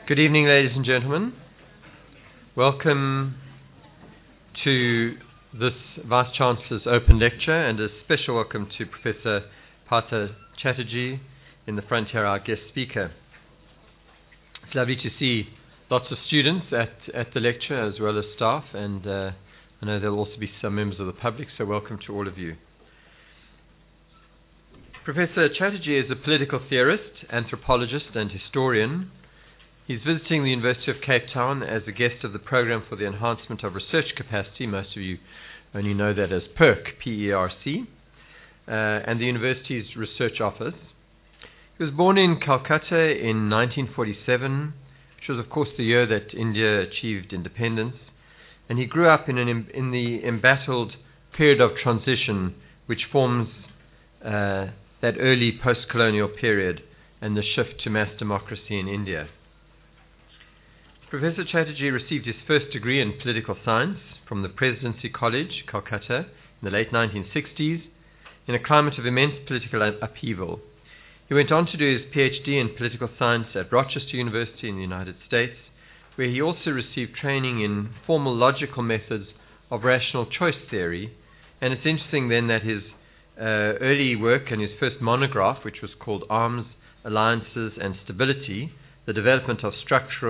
Good evening, ladies and gentlemen. Welcome to this Vice-Chancellor's open lecture, and a special welcome to Professor Partha Chatterjee in the front here, our guest speaker. It's lovely to see lots of students at the lecture as well as staff, and I know there will also be some members of the public, so welcome to all of you. Professor Chatterjee is a political theorist, anthropologist and historian. He's visiting the University of Cape Town as a guest of the Program for the Enhancement of Research Capacity. Most of you only know that as PERC, P-E-R-C, and the university's research office. He was born in Calcutta in 1947, which was of course the year that India achieved independence, and he grew up in the embattled period of transition which forms that early post-colonial period and the shift to mass democracy in India. Professor Chatterjee received his first degree in political science from the Presidency College, Calcutta, in the late 1960s, in a climate of immense political upheaval. He went on to do his PhD in political science at Rochester University in the United States, where he also received training in formal logical methods of rational choice theory. And it's interesting then that his early work and his first monograph, which was called Arms, Alliances and Stability, the development of structure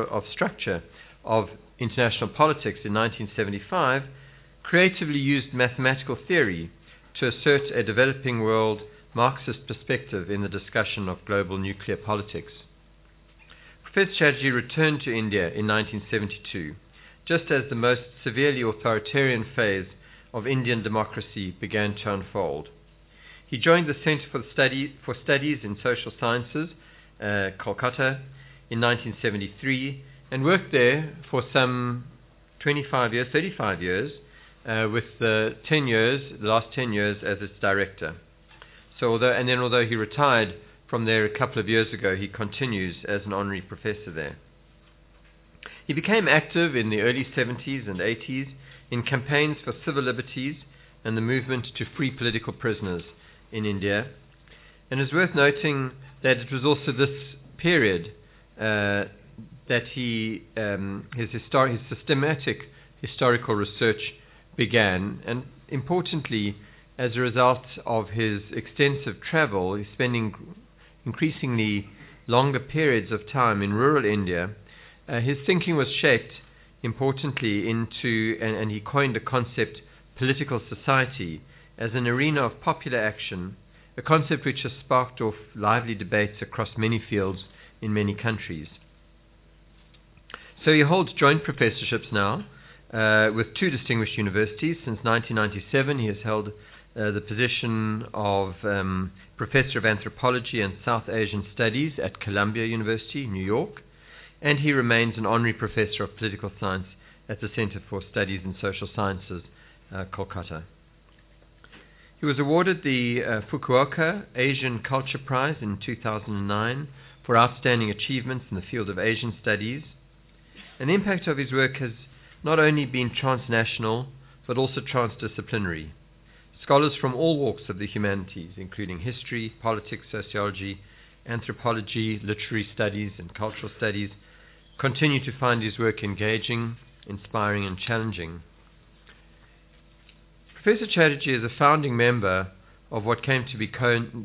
of international politics in 1975, creatively used mathematical theory to assert a developing world Marxist perspective in the discussion of global nuclear politics. Professor Chatterjee returned to India in 1972, just as the most severely authoritarian phase of Indian democracy began to unfold. He joined the Center for Studies in Social Sciences, Calcutta, in 1973, and worked there for some 35 years, with the last 10 years as its director. So although he retired from there a couple of years ago, he continues as an honorary professor there. He became active in the early 70s and 80s in campaigns for civil liberties and the movement to free political prisoners in India. And it's worth noting that it was also this period that his systematic historical research began, and importantly, as a result of his extensive travel, he's spending increasingly longer periods of time in rural India. His thinking was shaped importantly into, and he coined the concept political society as an arena of popular action, a concept which has sparked off lively debates across many fields in many countries. So he holds joint professorships now with two distinguished universities. Since 1997 he has held the position of Professor of Anthropology and South Asian Studies at Columbia University, New York, and he remains an honorary professor of political science at the Center for Studies in Social Sciences, Calcutta. He was awarded the Fukuoka Asian Culture Prize in 2009 for outstanding achievements in the field of Asian studies, and the impact of his work has not only been transnational but also transdisciplinary. Scholars from all walks of the humanities, including history, politics, sociology, anthropology, literary studies and cultural studies, continue to find his work engaging, inspiring and challenging. Professor Chatterjee is a founding member of what came to be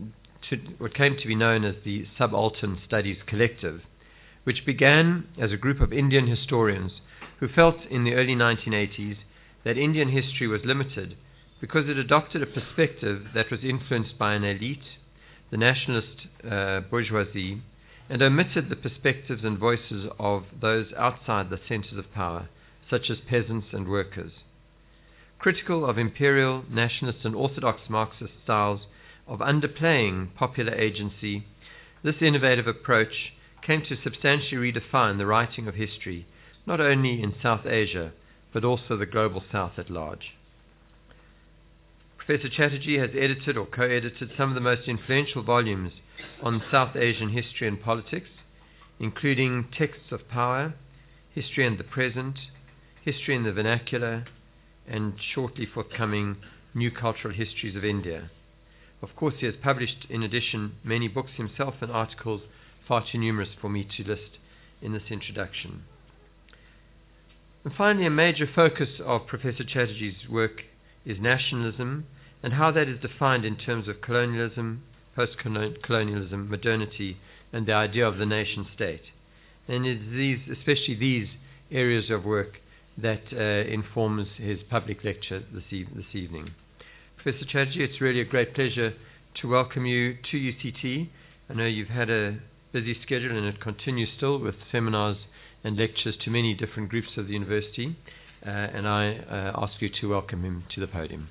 known as the Subaltern Studies Collective, which began as a group of Indian historians who felt in the early 1980s that Indian history was limited because it adopted a perspective that was influenced by an elite, the nationalist bourgeoisie, and omitted the perspectives and voices of those outside the centers of power, such as peasants and workers. Critical of imperial, nationalist and orthodox Marxist styles of underplaying popular agency, this innovative approach came to substantially redefine the writing of history, not only in South Asia, but also the global South at large. Professor Chatterjee has edited or co-edited some of the most influential volumes on South Asian history and politics, including Texts of Power, History and the Present, History in the Vernacular, and shortly forthcoming New Cultural Histories of India. Of course, he has published, in addition, many books himself and articles far too numerous for me to list in this introduction. And finally, a major focus of Professor Chatterjee's work is nationalism and how that is defined in terms of colonialism, post-colonialism, modernity, and the idea of the nation-state. And it's especially these areas of work that informs his public lecture this evening. Professor Chatterjee, it's really a great pleasure to welcome you to UCT. I know you've had a busy schedule and it continues still with seminars and lectures to many different groups of the university, and I ask you to welcome him to the podium.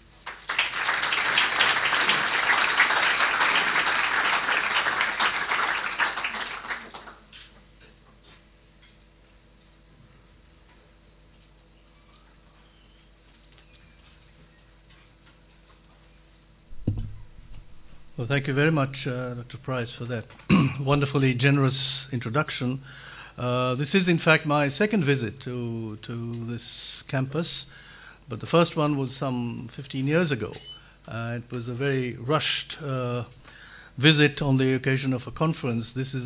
Well, thank you very much, Dr. Price, for that wonderfully generous introduction. This is, in fact, my second visit to this campus, but the first one was some 15 years ago. It was a very rushed visit on the occasion of a conference. This is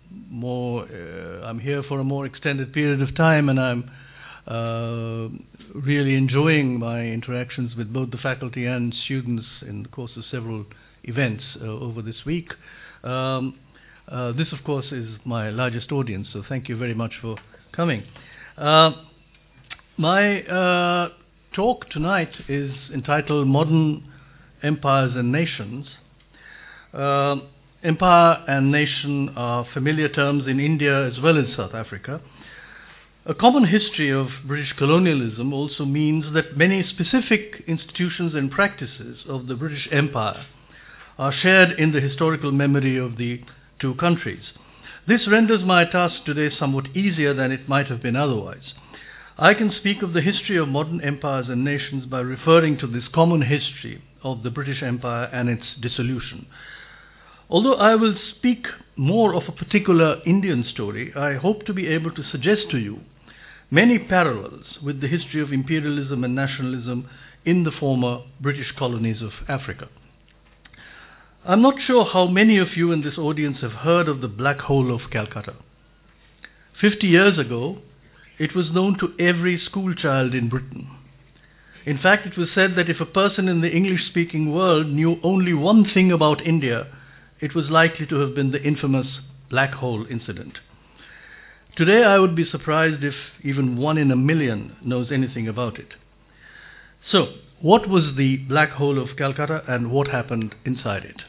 I'm here for a more extended period of time, and I'm really enjoying my interactions with both the faculty and students in the course of several events over this week. This, of course, is my largest audience, so thank you very much for coming. My talk tonight is entitled Modern Empires and Nations. Empire and nation are familiar terms in India as well as South Africa. A common history of British colonialism also means that many specific institutions and practices of the British Empire are shared in the historical memory of the two countries. This renders my task today somewhat easier than it might have been otherwise. I can speak of the history of modern empires and nations by referring to this common history of the British Empire and its dissolution. Although I will speak more of a particular Indian story, I hope to be able to suggest to you many parallels with the history of imperialism and nationalism in the former British colonies of Africa. I'm not sure how many of you in this audience have heard of the Black Hole of Calcutta. 50 years ago, it was known to every school child in Britain. In fact, it was said that if a person in the English-speaking world knew only one thing about India, it was likely to have been the infamous Black Hole incident. Today, I would be surprised if even 1 in a million knows anything about it. So, what was the Black Hole of Calcutta and what happened inside it?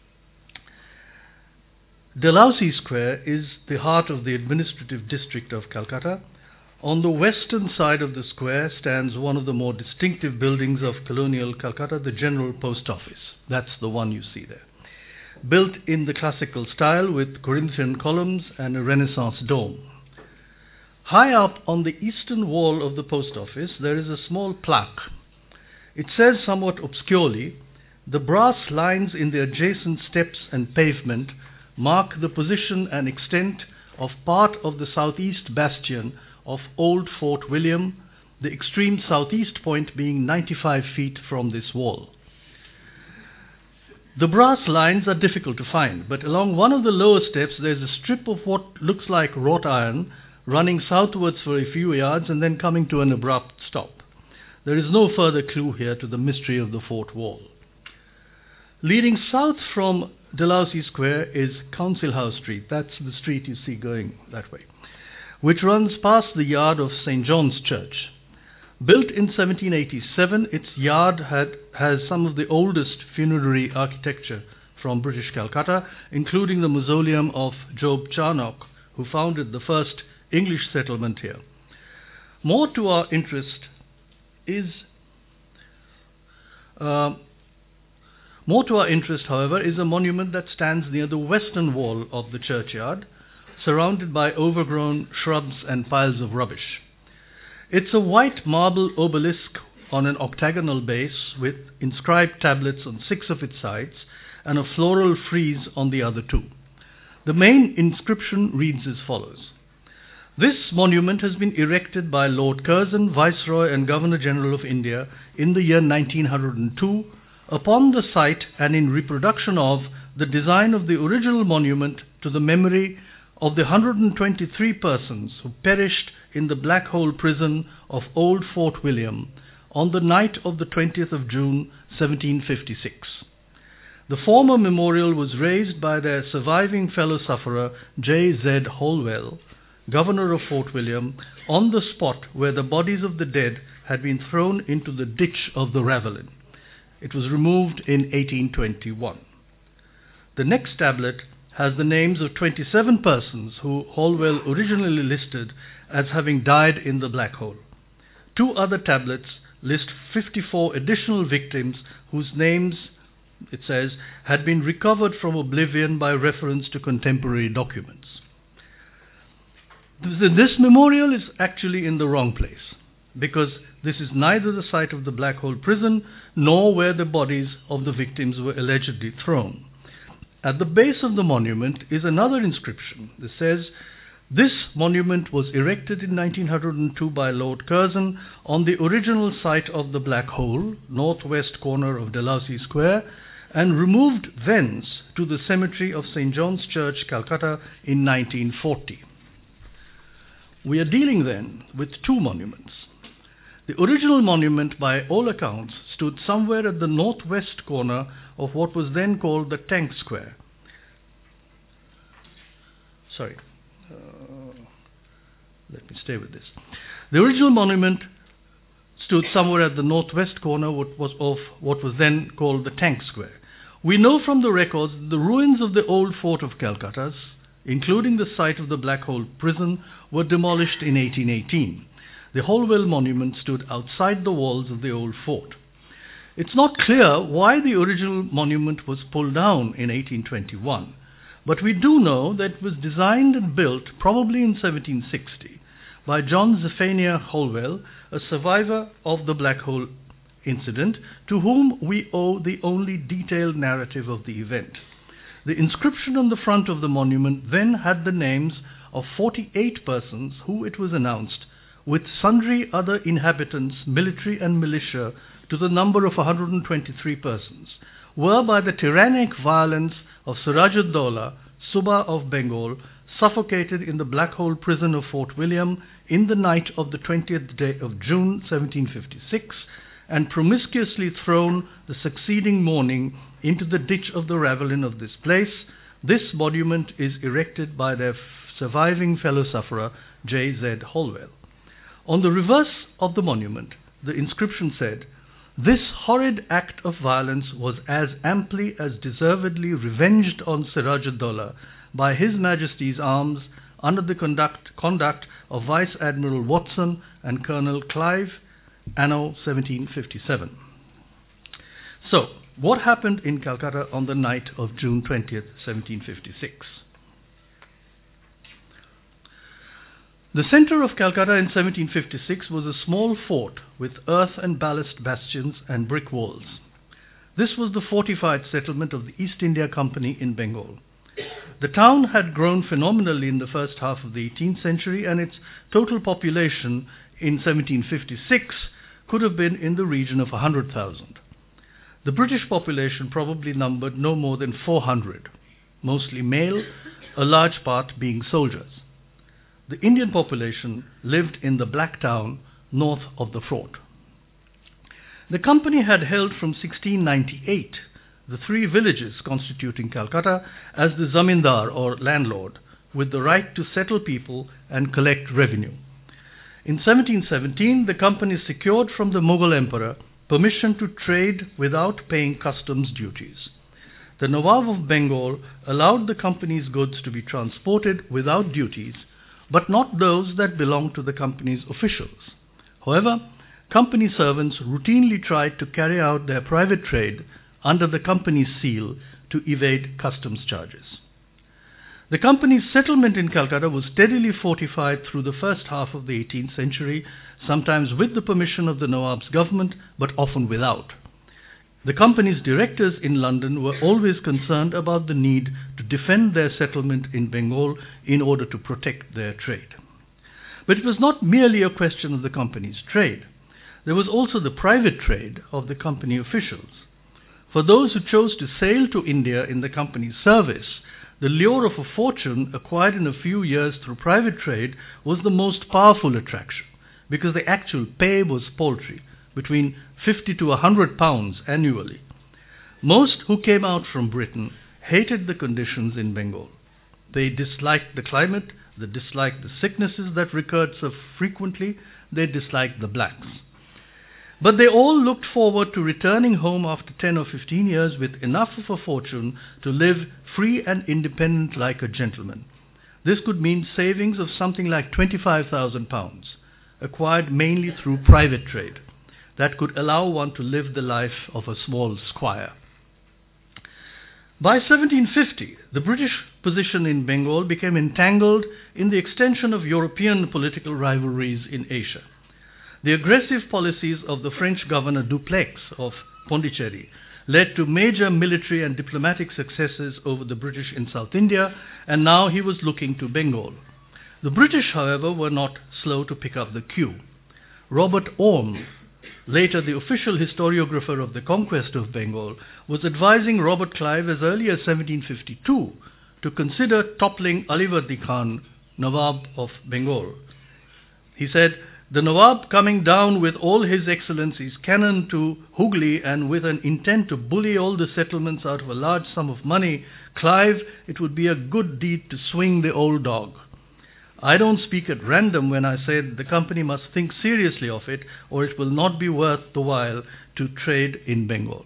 Dalhousie Square is the heart of the administrative district of Calcutta. On the western side of the square stands one of the more distinctive buildings of colonial Calcutta, the General Post Office. That's the one you see there. Built in the classical style with Corinthian columns and a Renaissance dome. High up on the eastern wall of the post office, there is a small plaque. It says somewhat obscurely, "The brass lines in the adjacent steps and pavement mark the position and extent of part of the southeast bastion of Old Fort William, the extreme southeast point being 95 feet from this wall." The brass lines are difficult to find, but along one of the lower steps there is a strip of what looks like wrought iron running southwards for a few yards and then coming to an abrupt stop. There is no further clue here to the mystery of the fort wall. Leading south from Dalhousie Square is Council House Street. That's the street you see going that way, which runs past the yard of St. John's Church. Built in 1787, its yard has some of the oldest funerary architecture from British Calcutta, including the mausoleum of Job Charnock, who founded the first English settlement here. More to our interest, however, is a monument that stands near the western wall of the churchyard, surrounded by overgrown shrubs and piles of rubbish. It's a white marble obelisk on an octagonal base with inscribed tablets on 6 of its sides and a floral frieze on the other 2. The main inscription reads as follows: "This monument has been erected by Lord Curzon, Viceroy and Governor-General of India in the year 1902 upon the site and in reproduction of the design of the original monument to the memory of the 123 persons who perished in the black hole prison of Old Fort William on the night of the 20th of June 1756. The former memorial was raised by their surviving fellow sufferer J.Z. Holwell, governor of Fort William, on the spot where the bodies of the dead had been thrown into the ditch of the Ravelin. It was removed in 1821. The next tablet has the names of 27 persons who Holwell originally listed as having died in the black hole. Two other tablets list 54 additional victims whose names, it says, had been recovered from oblivion by reference to contemporary documents. This memorial is actually in the wrong place, because this is neither the site of the black hole prison nor where the bodies of the victims were allegedly thrown. At the base of the monument is another inscription that says, "This monument was erected in 1902 by Lord Curzon on the original site of the black hole, northwest corner of Dalhousie Square, and removed thence to the cemetery of St. John's Church, Calcutta in 1940. We are dealing then with two monuments. The original monument, by all accounts, stood somewhere at the northwest corner of what was then called the Tank Square. Let me stay with this. The original monument stood somewhere at the northwest corner of what was then called the Tank Square. We know from the records that the ruins of the old fort of Calcutta, including the site of the Black Hole Prison, were demolished in 1818. The Holwell monument stood outside the walls of the old fort. It's not clear why the original monument was pulled down in 1821, but we do know that it was designed and built probably in 1760 by John Zephaniah Holwell, a survivor of the Black Hole incident, to whom we owe the only detailed narrative of the event. The inscription on the front of the monument then had the names of 48 persons who, it was announced, with sundry other inhabitants, military and militia, to the number of 123 persons, were by the tyrannic violence of Siraj-ud-Dowlah, Subah of Bengal, suffocated in the Black Hole prison of Fort William in the night of the 20th day of June 1756, and promiscuously thrown the succeeding morning into the ditch of the Ravelin of this place. This monument is erected by their surviving fellow sufferer, J.Z. Holwell. On the reverse of the monument, the inscription said, "This horrid act of violence was as amply as deservedly revenged on Siraj-ud-Dowlah by His Majesty's arms under the conduct of Vice Admiral Watson and Colonel Clive, anno 1757. So, what happened in Calcutta on the night of June 20th, 1756? The centre of Calcutta in 1756 was a small fort with earth and ballast bastions and brick walls. This was the fortified settlement of the East India Company in Bengal. The town had grown phenomenally in the first half of the 18th century, and its total population in 1756 could have been in the region of 100,000. The British population probably numbered no more than 400, mostly male, a large part being soldiers. The Indian population lived in the Black Town north of the fort. The company had held from 1698 the three villages constituting Calcutta as the zamindar or landlord, with the right to settle people and collect revenue. In 1717, the company secured from the Mughal emperor permission to trade without paying customs duties. The Nawab of Bengal allowed the company's goods to be transported without duties, but not those that belonged to the company's officials. However, company servants routinely tried to carry out their private trade under the company's seal to evade customs charges. The company's settlement in Calcutta was steadily fortified through the first half of the 18th century, sometimes with the permission of the Nawab's government, but often without. The company's directors in London were always concerned about the need to defend their settlement in Bengal in order to protect their trade. But it was not merely a question of the company's trade. There was also the private trade of the company officials. For those who chose to sail to India in the company's service, the lure of a fortune acquired in a few years through private trade was the most powerful attraction, because the actual pay was paltry, between 50 to 100 pounds annually. Most who came out from Britain hated the conditions in Bengal. They disliked the climate, they disliked the sicknesses that recurred so frequently, they disliked the blacks. But they all looked forward to returning home after 10 or 15 years with enough of a fortune to live free and independent like a gentleman. This could mean savings of something like 25,000 pounds, acquired mainly through private trade, that could allow one to live the life of a small squire. By 1750, the British position in Bengal became entangled in the extension of European political rivalries in Asia. The aggressive policies of the French governor Dupleix of Pondicherry led to major military and diplomatic successes over the British in South India, and now he was looking to Bengal. The British, however, were not slow to pick up the cue. Robert Orme, later the official historiographer of the conquest of Bengal, was advising Robert Clive as early as 1752 to consider toppling Alivardi Khan, Nawab of Bengal. He said, "The Nawab coming down with all his excellency's cannon to Hooghly and with an intent to bully all the settlements out of a large sum of money, Clive, it would be a good deed to swing the old dog. I don't speak at random when I say the company must think seriously of it, or it will not be worth the while to trade in Bengal."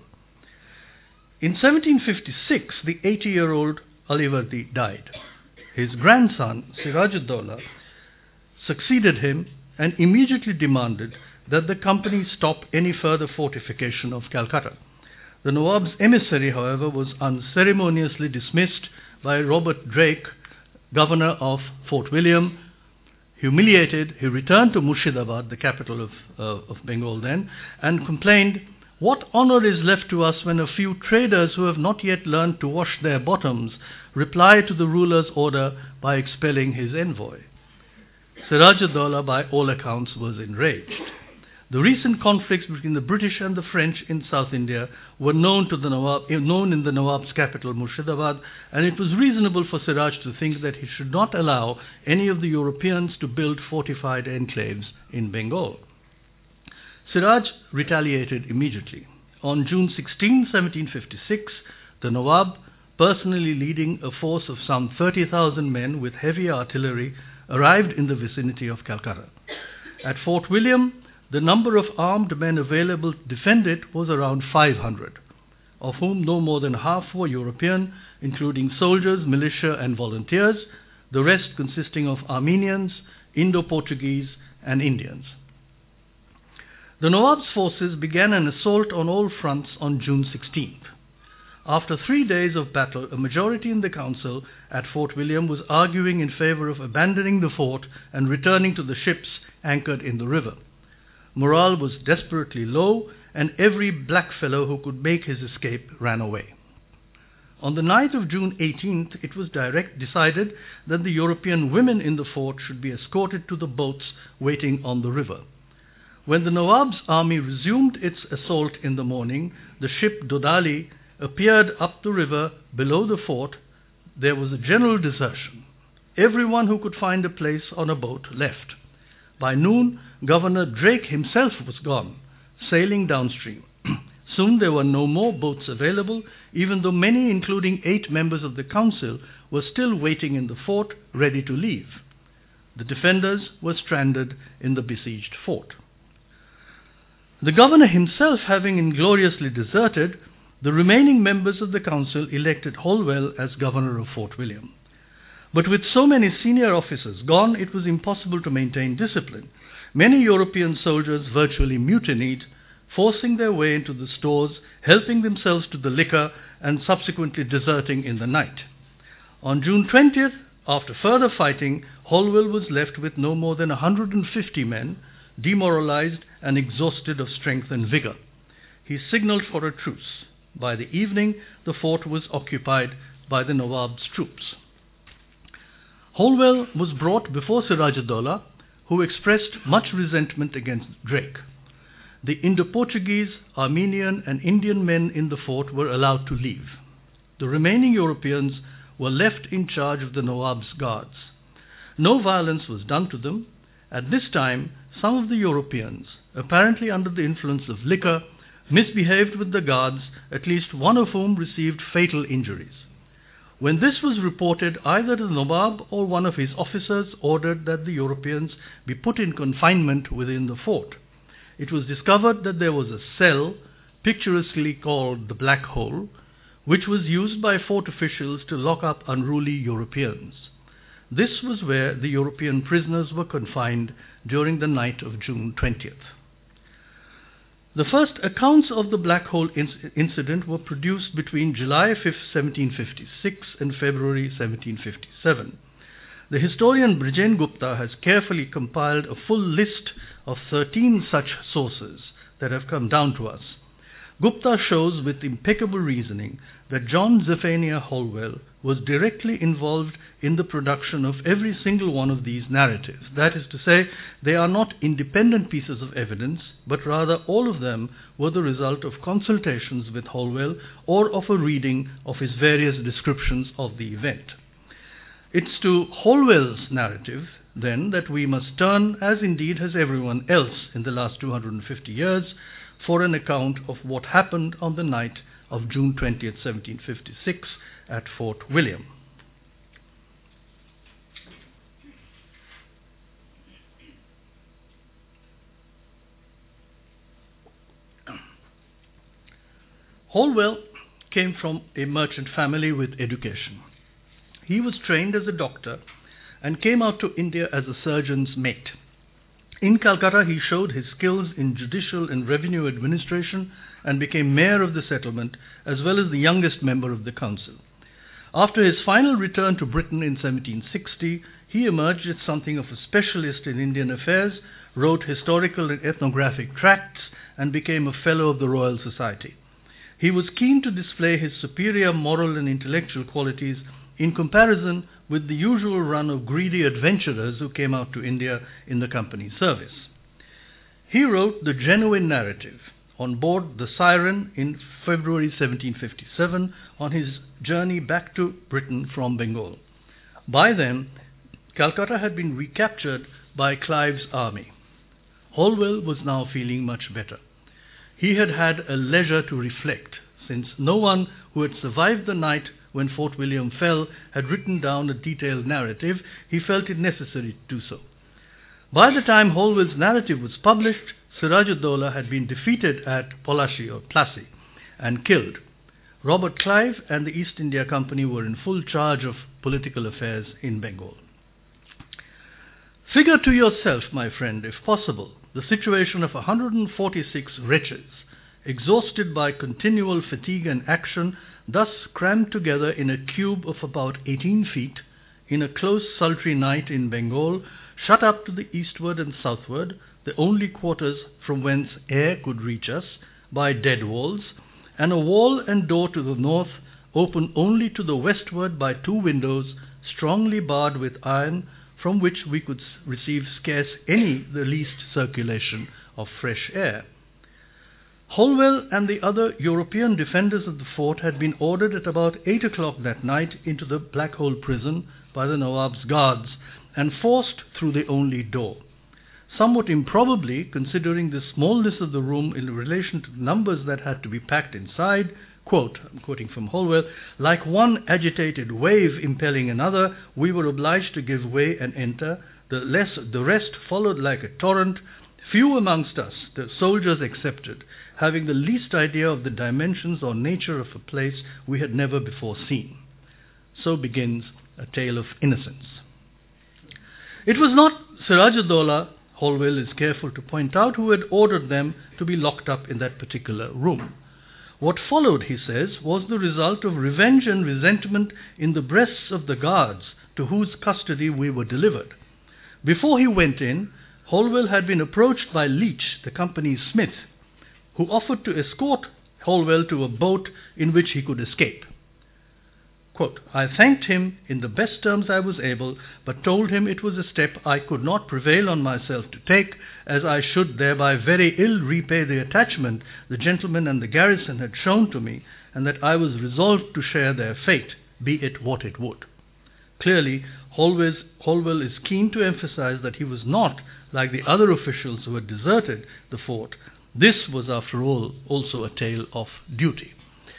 In 1756, the 80-year-old Alivardi died. His grandson, Siraj-ud-Dawla, succeeded him and immediately demanded that the company stop any further fortification of Calcutta. The Nawab's emissary, however, was unceremoniously dismissed by Robert Drake, governor of Fort William. Humiliated, he returned to Murshidabad, the capital of Bengal then, and complained, "What honor is left to us when a few traders who have not yet learned to wash their bottoms reply to the ruler's order by expelling his envoy?" Siraj-ud-Dawla, by all accounts, was enraged. The recent conflicts between the British and the French in South India were known in the Nawab's capital, Murshidabad, and it was reasonable for Siraj to think that he should not allow any of the Europeans to build fortified enclaves in Bengal. Siraj retaliated immediately. On June 16, 1756, the Nawab, personally leading a force of some 30,000 men with heavy artillery, arrived in the vicinity of Calcutta. At Fort William, the number of armed men available to defend it was around 500, of whom no more than half were European, including soldiers, militia and volunteers, the rest consisting of Armenians, Indo-Portuguese and Indians. The Nawab's forces began an assault on all fronts on June 16th. After 3 days of battle, a majority in the council at Fort William was arguing in favor of abandoning the fort and returning to the ships anchored in the river. Morale was desperately low, and every blackfellow who could make his escape ran away. On the night of June 18th, it was decided that the European women in the fort should be escorted to the boats waiting on the river. When the Nawab's army resumed its assault in the morning, the ship Dodali appeared up the river below the fort. There was a general desertion. Everyone who could find a place on a boat left. By noon, Governor Drake himself was gone, sailing downstream. Soon there were no more boats available, even though many, including 8 members of the council, were still waiting in the fort, ready to leave. The defenders were stranded in the besieged fort. The governor himself having ingloriously deserted, the remaining members of the council elected Holwell as governor of Fort William. But with so many senior officers gone, it was impossible to maintain discipline. Many European soldiers virtually mutinied, forcing their way into the stores, helping themselves to the liquor, and subsequently deserting in the night. On June 20th, after further fighting, Holwell was left with no more than 150 men, demoralized and exhausted of strength and vigor. He signaled for a truce. By the evening, the fort was occupied by the Nawab's troops. Holwell was brought before Siraj-ud-Dawla, who expressed much resentment against Drake. The Indo-Portuguese, Armenian and Indian men in the fort were allowed to leave. The remaining Europeans were left in charge of the Nawab's guards. No violence was done to them. At this time, some of the Europeans, apparently under the influence of liquor, misbehaved with the guards, at least one of whom received fatal injuries. When this was reported, either the Nawab or one of his officers ordered that the Europeans be put in confinement within the fort. It was discovered that there was a cell, picturesquely called the Black Hole, which was used by fort officials to lock up unruly Europeans. This was where the European prisoners were confined during the night of June 20th. The first accounts of the Black Hole incident were produced between July 5, 1756 and February 1757. The historian Brijen Gupta has carefully compiled a full list of 13 such sources that have come down to us. Gupta shows with impeccable reasoning that John Zephaniah Holwell was directly involved in the production of every single one of these narratives. That is to say, they are not independent pieces of evidence, but rather all of them were the result of consultations with Holwell or of a reading of his various descriptions of the event. It's to Holwell's narrative, then, that we must turn, as indeed has everyone else in the last 250 years, for an account of what happened on the night of June 20th, 1756 at Fort William. Holwell came from a merchant family with education. He was trained as a doctor and came out to India as a surgeon's mate. In Calcutta, he showed his skills in judicial and revenue administration and became mayor of the settlement, as well as the youngest member of the council. After his final return to Britain in 1760, he emerged as something of a specialist in Indian affairs, wrote historical and ethnographic tracts, and became a Fellow of the Royal Society. He was keen to display his superior moral and intellectual qualities in comparison with the usual run of greedy adventurers who came out to India in the company's service. He wrote the genuine narrative on board the Siren in February 1757 on his journey back to Britain from Bengal. By then, Calcutta had been recaptured by Clive's army. Holwell was now feeling much better. He had had a leisure to reflect, since no one who had survived the night when Fort William fell had written down a detailed narrative. He felt it necessary to do so. By the time Holwell's narrative was published, Siraj-ud-Dowlah had been defeated at Plassey and killed. Robert Clive and the East India Company were in full charge of political affairs in Bengal. Figure to yourself, my friend, if possible, the situation of 146 wretches, exhausted by continual fatigue and action, thus crammed together in a cube of about 18 feet, in a close sultry night in Bengal, shut up to the eastward and southward, the only quarters from whence air could reach us, by dead walls, and a wall and door to the north, open only to the westward by 2 windows, strongly barred with iron, from which we could receive scarce the least circulation of fresh air. Holwell and the other European defenders of the fort had been ordered at about 8 o'clock that night into the Black Hole prison by the Nawab's guards and forced through the only door. Somewhat improbably, considering the smallness of the room in relation to the numbers that had to be packed inside, quote, I'm quoting from Holwell, like one agitated wave impelling another, we were obliged to give way and enter. The rest followed like a torrent, few amongst us, the soldiers excepted, having the least idea of the dimensions or nature of a place we had never before seen. So begins a tale of innocence. It was not Siraj-ud-Dowlah, Holwell is careful to point out, who had ordered them to be locked up in that particular room. What followed, he says, was the result of revenge and resentment in the breasts of the guards to whose custody we were delivered. Before he went in, Holwell had been approached by Leach, the company's smith, who offered to escort Holwell to a boat in which he could escape. Quote, I thanked him in the best terms I was able, but told him it was a step I could not prevail on myself to take, as I should thereby very ill repay the attachment the gentlemen and the garrison had shown to me, and that I was resolved to share their fate, be it what it would. Clearly, Holwell is keen to emphasize that he was not like the other officials who had deserted the fort. This was, after all, also a tale of duty.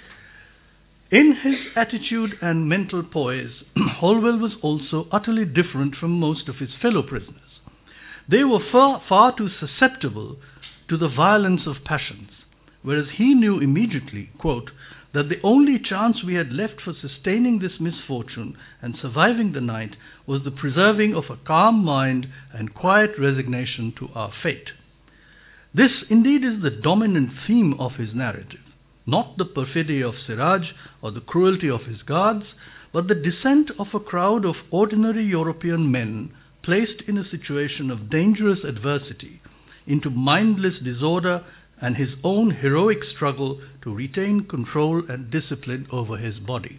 In his attitude and mental poise, Holwell was also utterly different from most of his fellow prisoners. They were far too susceptible to the violence of passions, whereas he knew immediately, quote, that the only chance we had left for sustaining this misfortune and surviving the night was the preserving of a calm mind and quiet resignation to our fate. This indeed is the dominant theme of his narrative, not the perfidy of Siraj or the cruelty of his guards, but the descent of a crowd of ordinary European men placed in a situation of dangerous adversity into mindless disorder and his own heroic struggle to retain control and discipline over his body.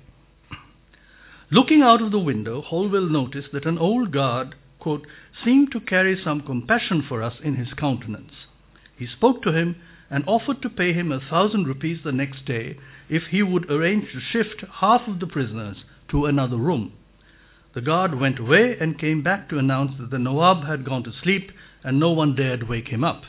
Looking out of the window, Holwell noticed that an old guard, quote, seemed to carry some compassion for us in his countenance. He spoke to him and offered to pay him 1,000 rupees the next day if he would arrange to shift half of the prisoners to another room. The guard went away and came back to announce that the Nawab had gone to sleep and no one dared wake him up.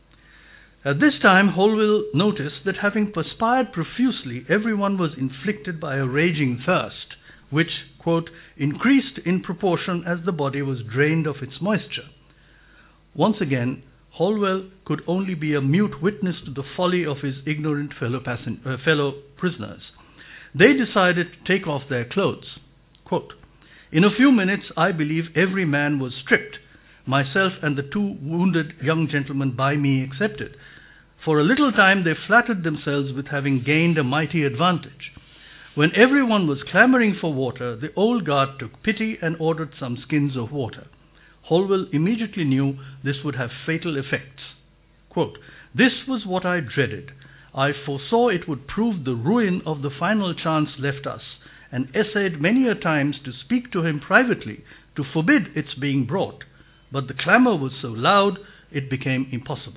At this time, Holwell noticed that having perspired profusely, everyone was inflicted by a raging thirst, which, quote, increased in proportion as the body was drained of its moisture. Once again, Holwell could only be a mute witness to the folly of his ignorant fellow prisoners. They decided to take off their clothes. Quote, in a few minutes, I believe every man was stripped, myself and the 2 wounded young gentlemen by me excepted. For a little time they flattered themselves with having gained a mighty advantage. When everyone was clamoring for water, the old guard took pity and ordered some skins of water. Holwell immediately knew this would have fatal effects. Quote, this was what I dreaded. I foresaw it would prove the ruin of the final chance left us, and essayed many a times to speak to him privately to forbid its being brought, but the clamour was so loud it became impossible.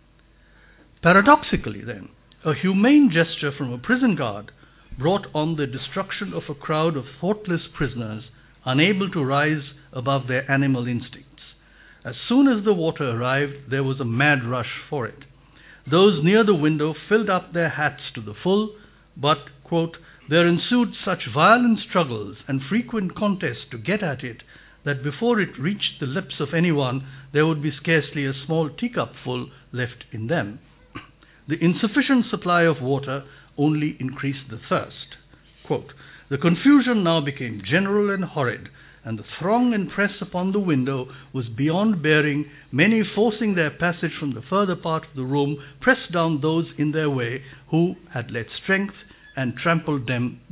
Paradoxically then, a humane gesture from a prison guard brought on the destruction of a crowd of thoughtless prisoners unable to rise above their animal instincts. As soon as the water arrived, there was a mad rush for it. Those near the window filled up their hats to the full, but, quote, there ensued such violent struggles and frequent contests to get at it that before it reached the lips of anyone, there would be scarcely a small teacupful left in them. The insufficient supply of water only increased the thirst. Quote, the confusion now became general and horrid, and the throng and press upon the window was beyond bearing, many forcing their passage from the further part of the room, pressed down those in their way who had led strength and trampled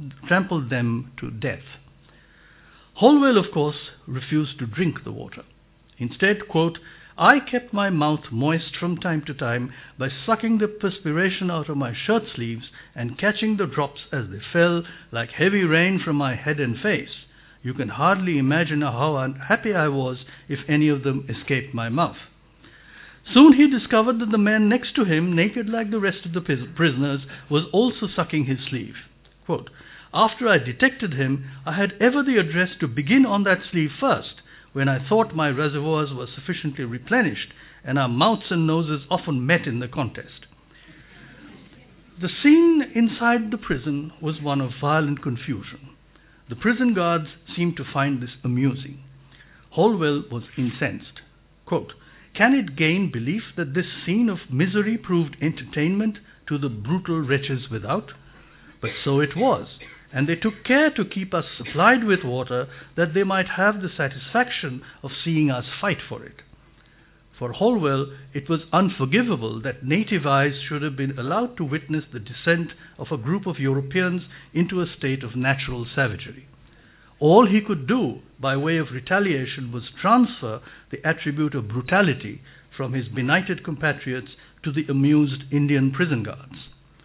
them to death. Holwell, of course, refused to drink the water. Instead, quote, I kept my mouth moist from time to time by sucking the perspiration out of my shirt sleeves and catching the drops as they fell like heavy rain from my head and face. You can hardly imagine how unhappy I was if any of them escaped my mouth. Soon he discovered that the man next to him, naked like the rest of the prisoners, was also sucking his sleeve. Quote, after I detected him, I had ever the address to begin on that sleeve first, when I thought my reservoirs were sufficiently replenished, and our mouths and noses often met in the contest. The scene inside the prison was one of violent confusion. The prison guards seemed to find this amusing. Holwell was incensed. Quote, can it gain belief that this scene of misery proved entertainment to the brutal wretches without? But so it was, and they took care to keep us supplied with water that they might have the satisfaction of seeing us fight for it. For Holwell, it was unforgivable that native eyes should have been allowed to witness the descent of a group of Europeans into a state of natural savagery. All he could do by way of retaliation was transfer the attribute of brutality from his benighted compatriots to the amused Indian prison guards.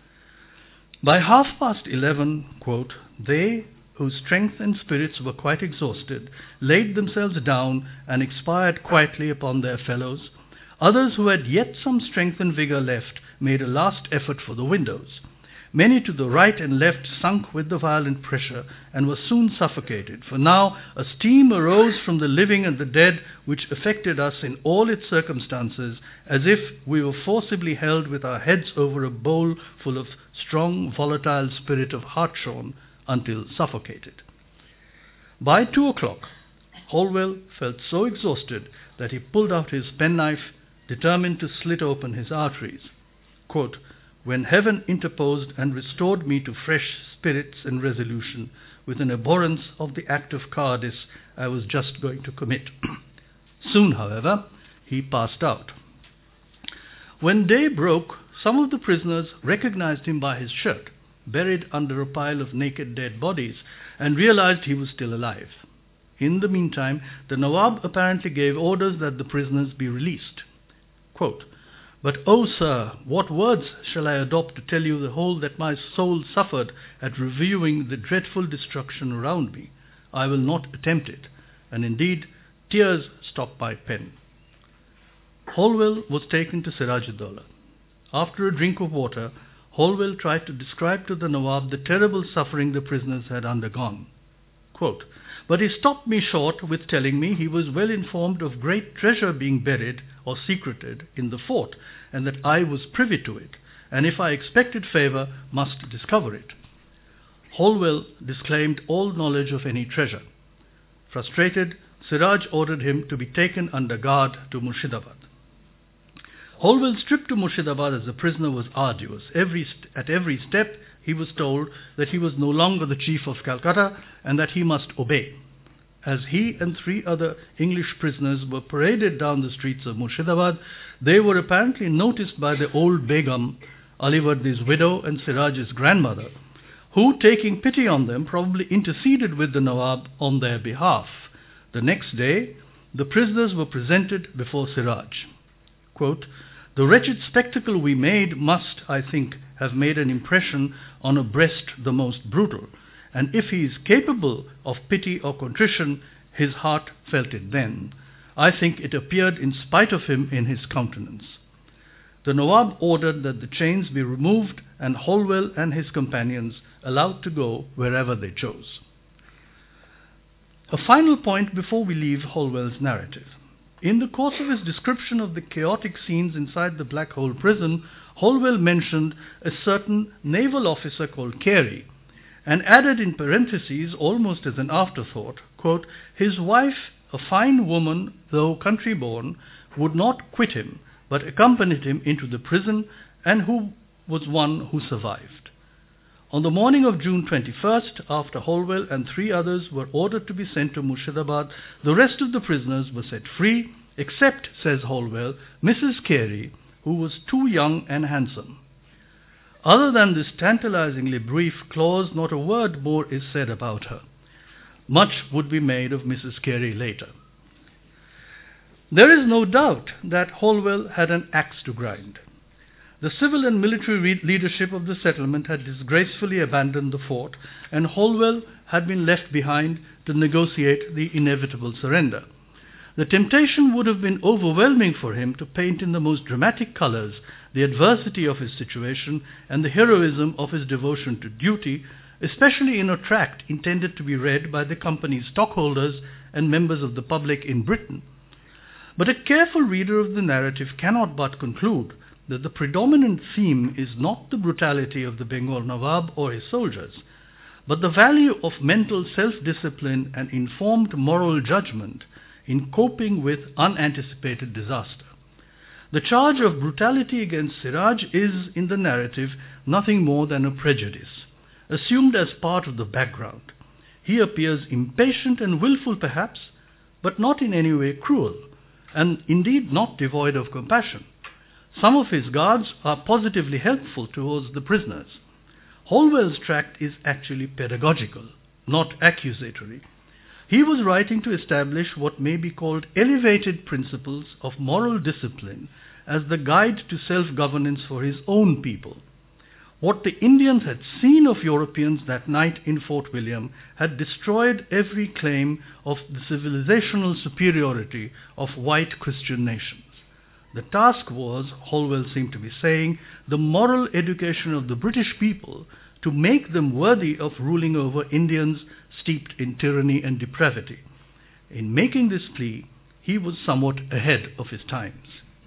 By 11:30, quote, they, whose strength and spirits were quite exhausted, laid themselves down and expired quietly upon their fellows. Others who had yet some strength and vigour left made a last effort for the windows. Many to the right and left sunk with the violent pressure and were soon suffocated. For now a steam arose from the living and the dead, which affected us in all its circumstances, as if we were forcibly held with our heads over a bowl full of strong, volatile spirit of hartshorn until suffocated. By 2 o'clock, Holwell felt so exhausted that he pulled out his penknife, determined to slit open his arteries. Quote, "When heaven interposed and restored me to fresh spirits and resolution, with an abhorrence of the act of cowardice I was just going to commit." Soon, however, he passed out. When day broke, some of the prisoners recognized him by his shirt, buried under a pile of naked dead bodies, and realized he was still alive. In the meantime, the Nawab apparently gave orders that the prisoners be released. Quote, "But, oh sir, what words shall I adopt to tell you the whole that my soul suffered at reviewing the dreadful destruction around me? I will not attempt it." And indeed, tears stopped my pen. Holwell was taken to Siraj-ud-Dawla. After a drink of water, Holwell tried to describe to the Nawab the terrible suffering the prisoners had undergone. Quote, "But he stopped me short with telling me he was well informed of great treasure being buried or secreted in the fort, and that I was privy to it, and if I expected favour, must discover it." Holwell disclaimed all knowledge of any treasure. Frustrated, Siraj ordered him to be taken under guard to Murshidabad. Holwell's trip to Murshidabad as a prisoner was arduous. At every step he was told that he was no longer the chief of Calcutta and that he must obey. As he and 3 other English prisoners were paraded down the streets of Murshidabad, they were apparently noticed by the old Begum, Alivardi's widow and Siraj's grandmother, who, taking pity on them, probably interceded with the Nawab on their behalf. The next day, the prisoners were presented before Siraj. Quote, "The wretched spectacle we made must, I think, have made an impression on a breast the most brutal, and if he is capable of pity or contrition, his heart felt it then. I think it appeared in spite of him in his countenance." The Nawab ordered that the chains be removed and Holwell and his companions allowed to go wherever they chose. A final point before we leave Holwell's narrative. In the course of his description of the chaotic scenes inside the Black Hole prison, Holwell mentioned a certain naval officer called Carey, and added in parentheses, almost as an afterthought, quote, "His wife, a fine woman, though country-born, would not quit him, but accompanied him into the prison, and who was one who survived." On the morning of June 21st, after Holwell and 3 others were ordered to be sent to Murshidabad, the rest of the prisoners were set free, except, says Holwell, Mrs. Carey, who was too young and handsome. Other than this tantalizingly brief clause, not a word more is said about her. Much would be made of Mrs. Carey later. There is no doubt that Holwell had an axe to grind. The civil and military leadership of the settlement had disgracefully abandoned the fort, and Holwell had been left behind to negotiate the inevitable surrender. The temptation would have been overwhelming for him to paint in the most dramatic colours the adversity of his situation and the heroism of his devotion to duty, especially in a tract intended to be read by the company's stockholders and members of the public in Britain. But a careful reader of the narrative cannot but conclude that the predominant theme is not the brutality of the Bengal Nawab or his soldiers, but the value of mental self-discipline and informed moral judgment in coping with unanticipated disaster. The charge of brutality against Siraj is, in the narrative, nothing more than a prejudice, assumed as part of the background. He appears impatient and willful perhaps, but not in any way cruel, and indeed not devoid of compassion. Some of his guards are positively helpful towards the prisoners. Holwell's tract is actually pedagogical, not accusatory. He was writing to establish what may be called elevated principles of moral discipline as the guide to self-governance for his own people. What the Indians had seen of Europeans that night in Fort William had destroyed every claim of the civilizational superiority of white Christian nations. The task was, Holwell seemed to be saying, the moral education of the British people to make them worthy of ruling over Indians steeped in tyranny and depravity. In making this plea, he was somewhat ahead of his times.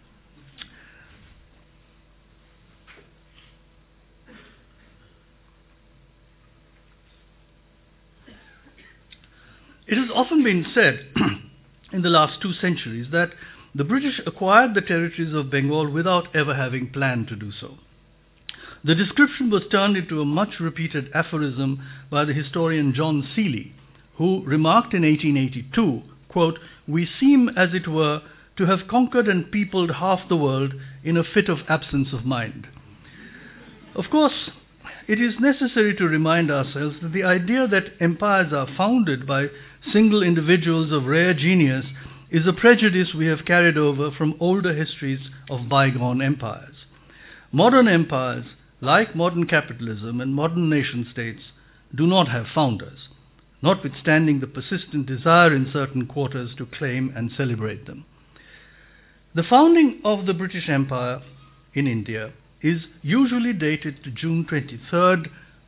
It has often been said in the last 2 centuries that the British acquired the territories of Bengal without ever having planned to do so. The description was turned into a much-repeated aphorism by the historian John Seeley, who remarked in 1882, quote, "We seem, as it were, to have conquered and peopled half the world in a fit of absence of mind." Of course, it is necessary to remind ourselves that the idea that empires are founded by single individuals of rare genius is a prejudice we have carried over from older histories of bygone empires. Modern empires, like modern capitalism and modern nation-states, do not have founders, notwithstanding the persistent desire in certain quarters to claim and celebrate them. The founding of the British Empire in India is usually dated to June 23rd,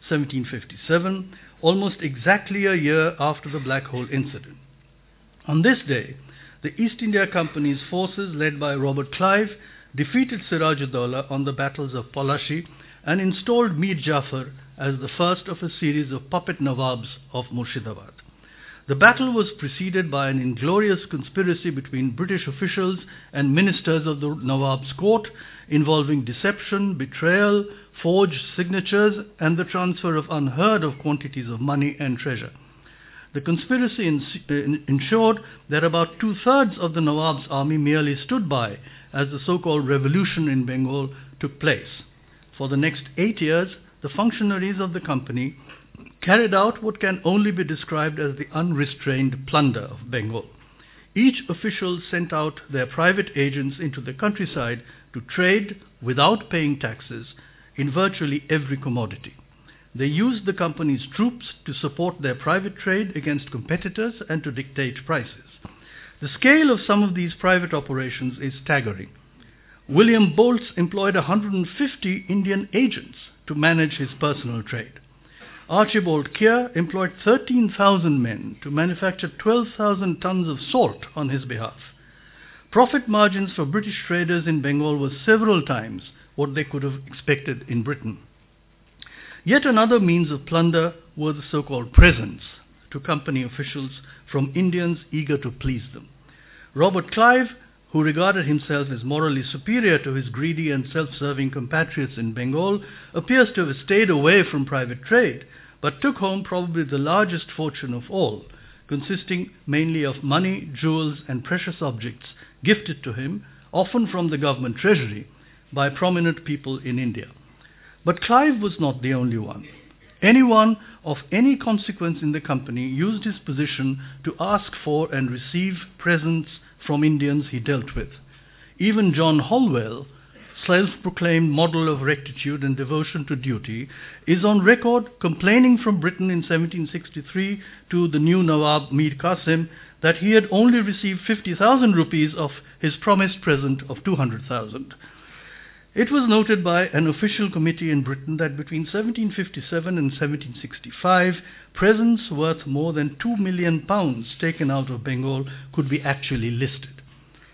1757, almost exactly a year after the Black Hole incident. On this day, the East India Company's forces, led by Robert Clive, defeated Siraj-ud-Dawla on the battles of Palashi and installed Mir Jafar as the first of a series of puppet Nawabs of Murshidabad. The battle was preceded by an inglorious conspiracy between British officials and ministers of the Nawab's court involving deception, betrayal, forged signatures, and the transfer of unheard of quantities of money and treasure. The conspiracy ensured that about 2/3 of the Nawab's army merely stood by as the so-called revolution in Bengal took place. For the next 8 years, the functionaries of the company carried out what can only be described as the unrestrained plunder of Bengal. Each official sent out their private agents into the countryside to trade without paying taxes in virtually every commodity. They used the company's troops to support their private trade against competitors and to dictate prices. The scale of some of these private operations is staggering. William Boltz employed 150 Indian agents to manage his personal trade. Archibald Keir employed 13,000 men to manufacture 12,000 tons of salt on his behalf. Profit margins for British traders in Bengal were several times what they could have expected in Britain. Yet another means of plunder were the so-called presents to company officials from Indians eager to please them. Robert Clive, who regarded himself as morally superior to his greedy and self-serving compatriots in Bengal, appears to have stayed away from private trade, but took home probably the largest fortune of all, consisting mainly of money, jewels, and precious objects gifted to him, often from the government treasury, by prominent people in India. But Clive was not the only one. Anyone of any consequence in the company used his position to ask for and receive presents from Indians he dealt with. Even John Holwell, self-proclaimed model of rectitude and devotion to duty, is on record complaining from Britain in 1763 to the new Nawab Mir Qasim that he had only received 50,000 rupees of his promised present of 200,000. It was noted by an official committee in Britain that between 1757 and 1765, presents worth more than £2 million taken out of Bengal could be actually listed.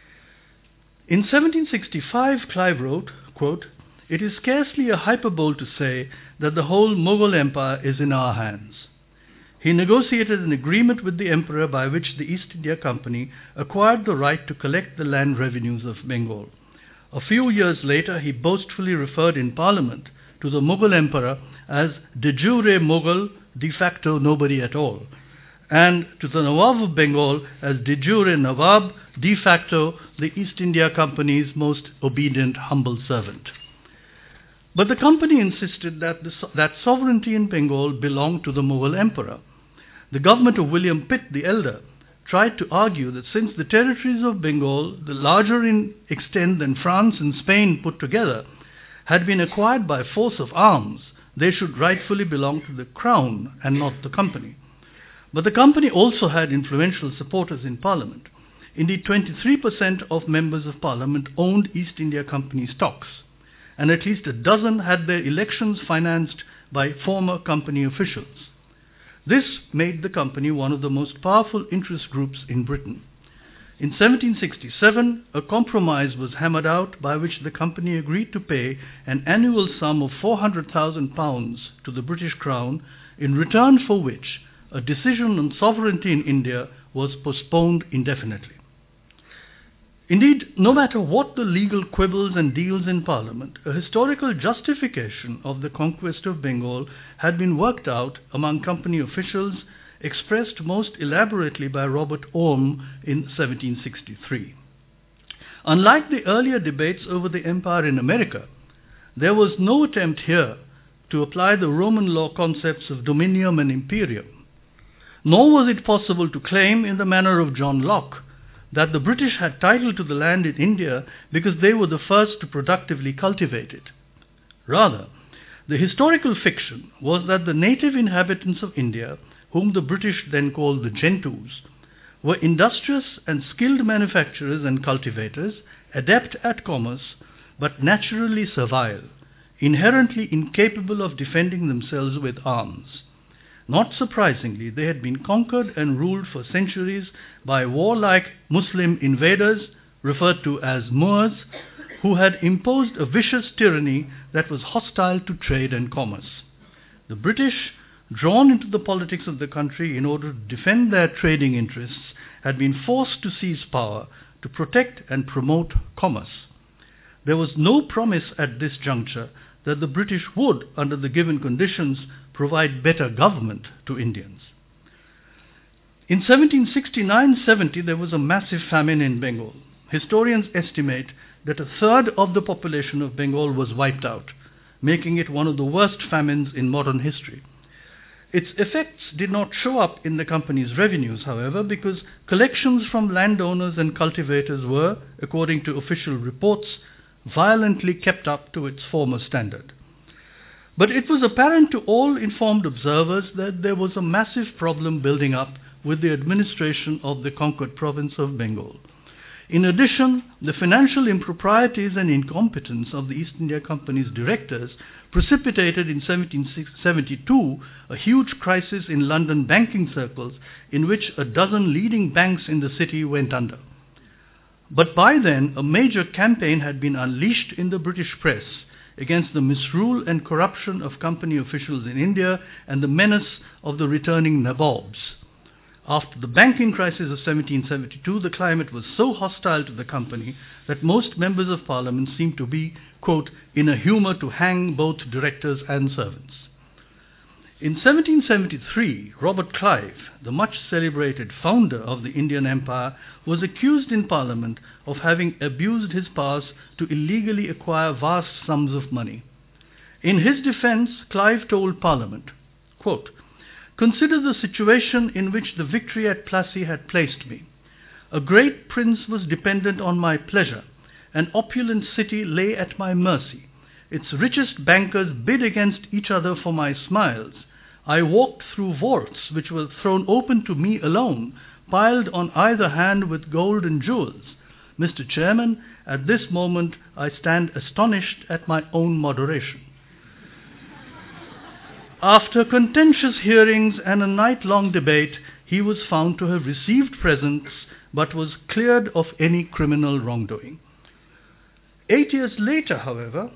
In 1765, Clive wrote, quote, "It is scarcely a hyperbole to say that the whole Mughal Empire is in our hands." He negotiated an agreement with the emperor by which the East India Company acquired the right to collect the land revenues of Bengal. A few years later, he boastfully referred in Parliament to the Mughal emperor as de jure Mughal, de facto nobody at all, and to the Nawab of Bengal as de jure Nawab, de facto the East India Company's most obedient, humble servant. But the company insisted that sovereignty in Bengal belonged to the Mughal emperor. The government of William Pitt the Elder tried to argue that since the territories of Bengal, the larger in extent than France and Spain put together, had been acquired by force of arms, they should rightfully belong to the crown and not the company. But the company also had influential supporters in Parliament. Indeed, 23% of members of parliament owned East India Company stocks, and at least a dozen had their elections financed by former company officials. This made the company one of the most powerful interest groups in Britain. In 1767, a compromise was hammered out by which the company agreed to pay an annual sum of £400,000 to the British Crown, in return for which a decision on sovereignty in India was postponed indefinitely. Indeed, no matter what the legal quibbles and deals in Parliament, a historical justification of the conquest of Bengal had been worked out among company officials, expressed most elaborately by Robert Orme in 1763. Unlike the earlier debates over the empire in America, there was no attempt here to apply the Roman law concepts of dominium and imperium, nor was it possible to claim, in the manner of John Locke, that the British had title to the land in India because they were the first to productively cultivate it. Rather, the historical fiction was that the native inhabitants of India, whom the British then called the Gentoos, were industrious and skilled manufacturers and cultivators, adept at commerce, but naturally servile, inherently incapable of defending themselves with arms. Not surprisingly, they had been conquered and ruled for centuries by warlike Muslim invaders, referred to as Moors, who had imposed a vicious tyranny that was hostile to trade and commerce. The British, drawn into the politics of the country in order to defend their trading interests, had been forced to seize power to protect and promote commerce. There was no promise at this juncture that the British would, under the given conditions, provide better government to Indians. In 1769-70, there was a massive famine in Bengal. Historians estimate that a third of the population of Bengal was wiped out, making it one of the worst famines in modern history. Its effects did not show up in the company's revenues, however, because collections from landowners and cultivators were, according to official reports, violently kept up to its former standard. But it was apparent to all informed observers that there was a massive problem building up with the administration of the conquered province of Bengal. In addition, the financial improprieties and incompetence of the East India Company's directors precipitated in 1772 a huge crisis in London banking circles in which a dozen leading banks in the city went under. But by then, a major campaign had been unleashed in the British press against the misrule and corruption of company officials in India and the menace of the returning nabobs. After the banking crisis of 1772, the climate was so hostile to the company that most members of parliament seemed to be, quote, in a humour to hang both directors and servants. In 1773, Robert Clive, the much celebrated founder of the Indian Empire, was accused in Parliament of having abused his powers to illegally acquire vast sums of money. In his defence, Clive told Parliament, quote, "Consider the situation in which the victory at Plassey had placed me. A great prince was dependent on my pleasure. An opulent city lay at my mercy. Its richest bankers bid against each other for my smiles. I walked through vaults which were thrown open to me alone, piled on either hand with gold and jewels. Mr. Chairman, at this moment I stand astonished at my own moderation." After contentious hearings and a night-long debate, he was found to have received presents but was cleared of any criminal wrongdoing. 8 years later, however,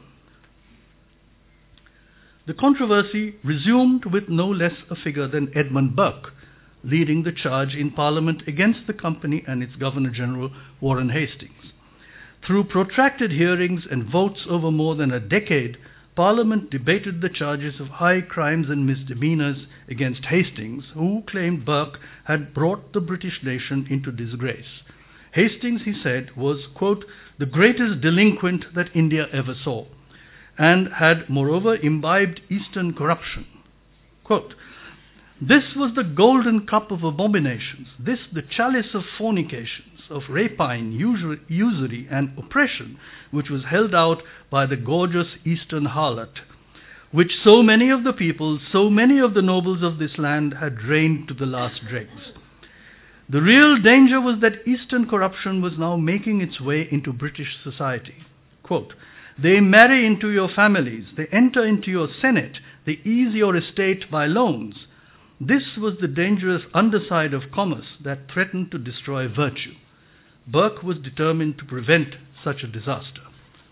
the controversy resumed with no less a figure than Edmund Burke, leading the charge in Parliament against the company and its Governor-General Warren Hastings. Through protracted hearings and votes over more than a decade, Parliament debated the charges of high crimes and misdemeanours against Hastings, who claimed Burke had brought the British nation into disgrace. Hastings, he said, was, quote, "the greatest delinquent that India ever saw," and had moreover imbibed Eastern corruption. Quote, "This was the golden cup of abominations, this the chalice of fornications, of rapine, usury and oppression, which was held out by the gorgeous Eastern harlot, which so many of the people, so many of the nobles of this land had drained to the last dregs. The real danger was that Eastern corruption was now making its way into British society. Quote, "They marry into your families, they enter into your Senate, they ease your estate by loans." This was the dangerous underside of commerce that threatened to destroy virtue. Burke was determined to prevent such a disaster.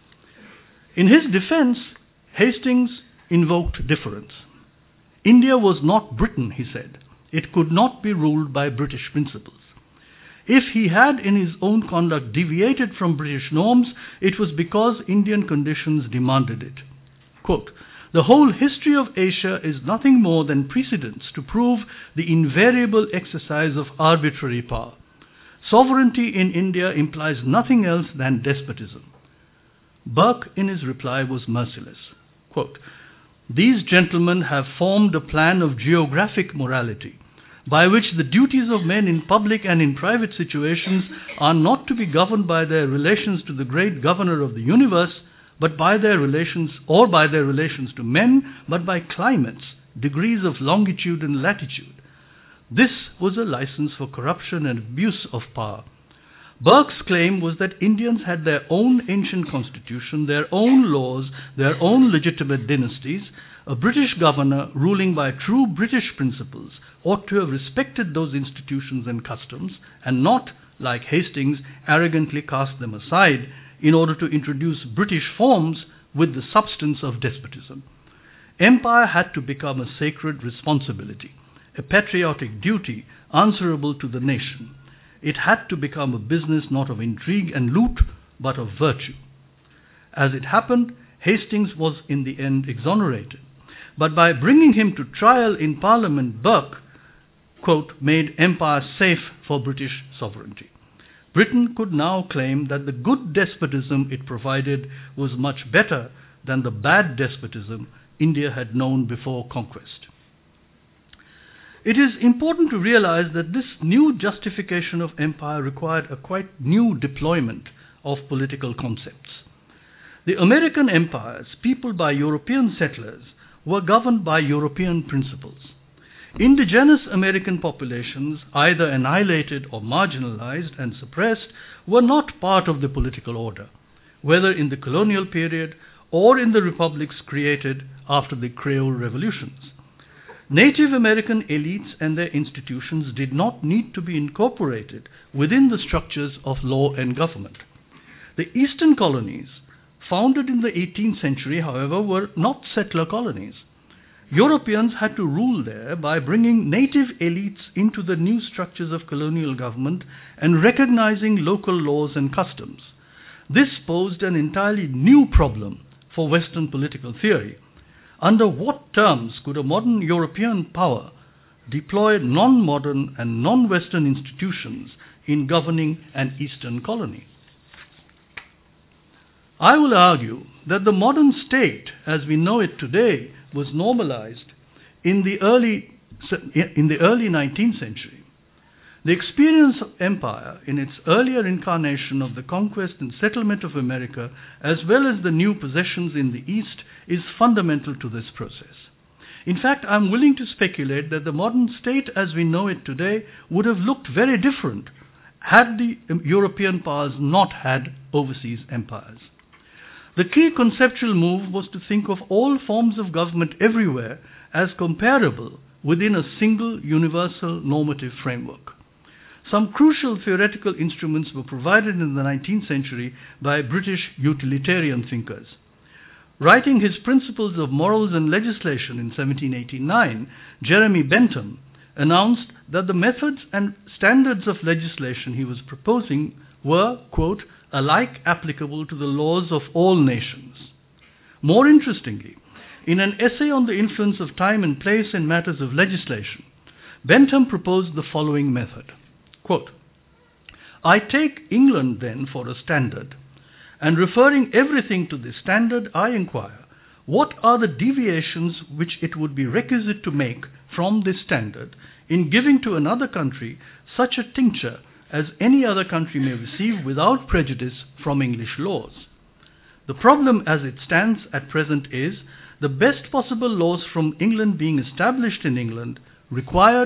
In his defense, Hastings invoked difference. India was not Britain, he said. It could not be ruled by British principles. If he had in his own conduct deviated from British norms, it was because Indian conditions demanded it. Quote, "The whole history of Asia is nothing more than precedents to prove the invariable exercise of arbitrary power. Sovereignty in India implies nothing else than despotism." Burke, in his reply, was merciless. Quote, "These gentlemen have formed a plan of geographic morality, by which the duties of men in public and in private situations are not to be governed by their relations to the great governor of the universe, but by their relations to men, but by climates, degrees of longitude and latitude." This was a license for corruption and abuse of power. Burke's claim was that Indians had their own ancient constitution, their own laws, their own legitimate dynasties. A British governor ruling by true British principles ought to have respected those institutions and customs and not, like Hastings, arrogantly cast them aside in order to introduce British forms with the substance of despotism. Empire had to become a sacred responsibility, a patriotic duty answerable to the nation. It had to become a business not of intrigue and loot, but of virtue. As it happened, Hastings was in the end exonerated. But by bringing him to trial in Parliament, Burke, quote, "made empire safe for British sovereignty." Britain could now claim that the good despotism it provided was much better than the bad despotism India had known before conquest. It is important to realize that this new justification of empire required a quite new deployment of political concepts. The American empires, peopled by European settlers, were governed by European principles. Indigenous American populations, either annihilated or marginalized and suppressed, were not part of the political order, whether in the colonial period or in the republics created after the Creole revolutions. Native American elites and their institutions did not need to be incorporated within the structures of law and government. The Eastern colonies, founded in the 18th century, however, were not settler colonies. Europeans had to rule there by bringing native elites into the new structures of colonial government and recognizing local laws and customs. This posed an entirely new problem for Western political theory. Under what terms could a modern European power deploy non-modern and non-Western institutions in governing an Eastern colony? I will argue that the modern state, as we know it today, was normalized in the early 19th century. The experience of empire in its earlier incarnation of the conquest and settlement of America, as well as the new possessions in the East, is fundamental to this process. In fact, I'm willing to speculate that the modern state as we know it today would have looked very different had the European powers not had overseas empires. The key conceptual move was to think of all forms of government everywhere as comparable within a single universal normative framework. Some crucial theoretical instruments were provided in the 19th century by British utilitarian thinkers. Writing his Principles of Morals and Legislation in 1789, Jeremy Bentham announced that the methods and standards of legislation he was proposing were, quote, "alike applicable to the laws of all nations." More interestingly, in an essay on the influence of time and place in matters of legislation, Bentham proposed the following method. Quote, "I take England then for a standard, and referring everything to this standard, I inquire, what are the deviations which it would be requisite to make from this standard in giving to another country such a tincture as any other country may receive without prejudice from English laws? The problem as it stands at present is, the best possible laws from England being established in England required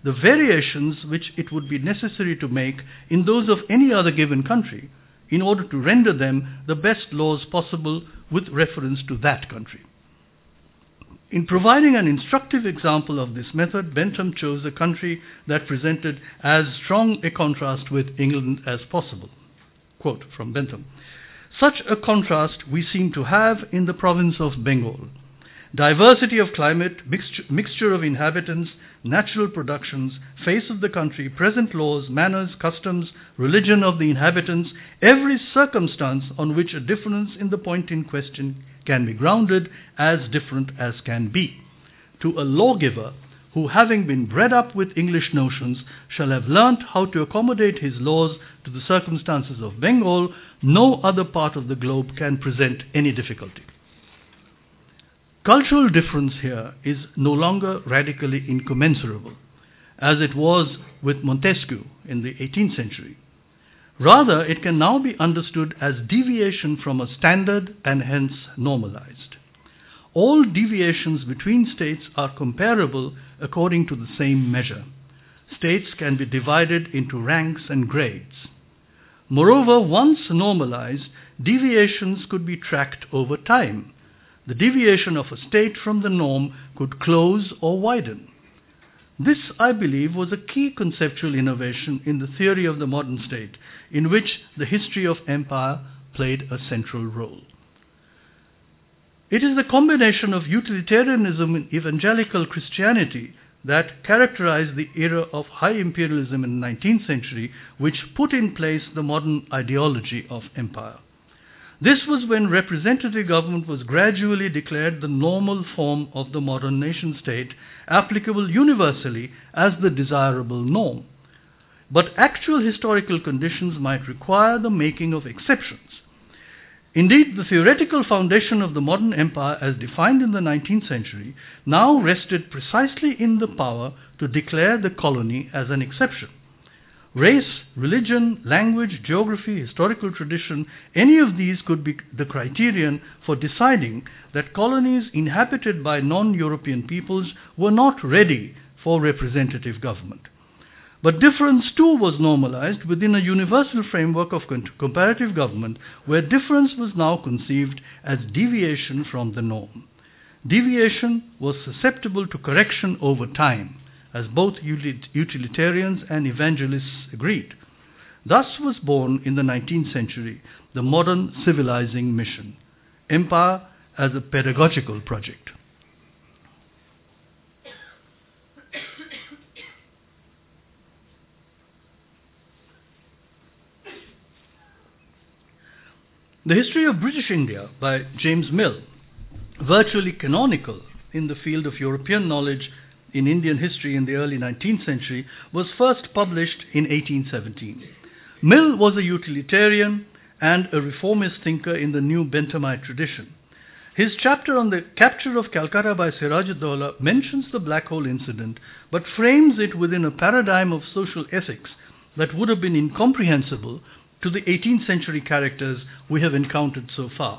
the variations which it would be necessary to make in those of any other given country in order to render them the best laws possible with reference to that country. In providing an instructive example of this method, Bentham chose a country that presented as strong a contrast with England as possible. Quote from Bentham: "Such a contrast we seem to have in the province of Bengal. Diversity of climate, mixture of inhabitants, natural productions, face of the country, present laws, manners, customs, religion of the inhabitants, every circumstance on which a difference in the point in question can be grounded as different as can be. To a lawgiver who, having been bred up with English notions, shall have learnt how to accommodate his laws to the circumstances of Bengal, no other part of the globe can present any difficulty." Cultural difference here is no longer radically incommensurable, as it was with Montesquieu in the 18th century. Rather, it can now be understood as deviation from a standard and hence normalized. All deviations between states are comparable according to the same measure. States can be divided into ranks and grades. Moreover, once normalized, deviations could be tracked over time. The deviation of a state from the norm could close or widen. This, I believe, was a key conceptual innovation in the theory of the modern state, in which the history of empire played a central role. It is the combination of utilitarianism and evangelical Christianity that characterized the era of high imperialism in the 19th century, which put in place the modern ideology of empire. This was when representative government was gradually declared the normal form of the modern nation-state, applicable universally as the desirable norm. But actual historical conditions might require the making of exceptions. Indeed, the theoretical foundation of the modern empire as defined in the 19th century now rested precisely in the power to declare the colony as an exception. Race, religion, language, geography, historical tradition, any of these could be the criterion for deciding that colonies inhabited by non-European peoples were not ready for representative government. But difference too was normalized within a universal framework of comparative government, where difference was now conceived as deviation from the norm. Deviation was susceptible to correction over time, as both utilitarians and evangelists agreed. Thus was born in the 19th century the modern civilizing mission, empire as a pedagogical project. The History of British India by James Mill, virtually canonical in the field of European knowledge in Indian history in the early 19th century, was first published in 1817. Mill was a utilitarian and a reformist thinker in the new Benthamite tradition. His chapter on the capture of Calcutta by Siraj-ud-Dowlah mentions the black hole incident, but frames it within a paradigm of social ethics that would have been incomprehensible to the 18th century characters we have encountered so far.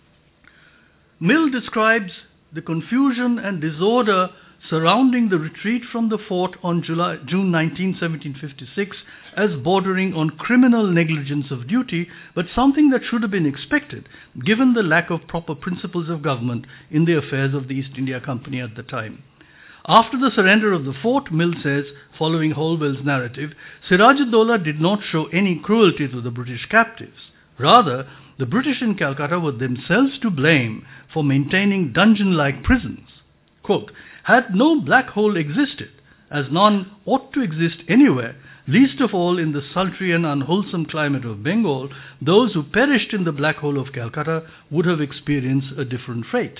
Mill describes the confusion and disorder surrounding the retreat from the fort on June 19, 1756 as bordering on criminal negligence of duty, but something that should have been expected given the lack of proper principles of government in the affairs of the East India Company at the time. After the surrender of the fort, Mill says, following Holwell's narrative, Siraj-ud-Dowlah did not show any cruelty to the British captives. Rather, the British in Calcutta were themselves to blame for maintaining dungeon-like prisons. Quote, "Had no black hole existed, as none ought to exist anywhere, least of all in the sultry and unwholesome climate of Bengal, those who perished in the black hole of Calcutta would have experienced a different fate."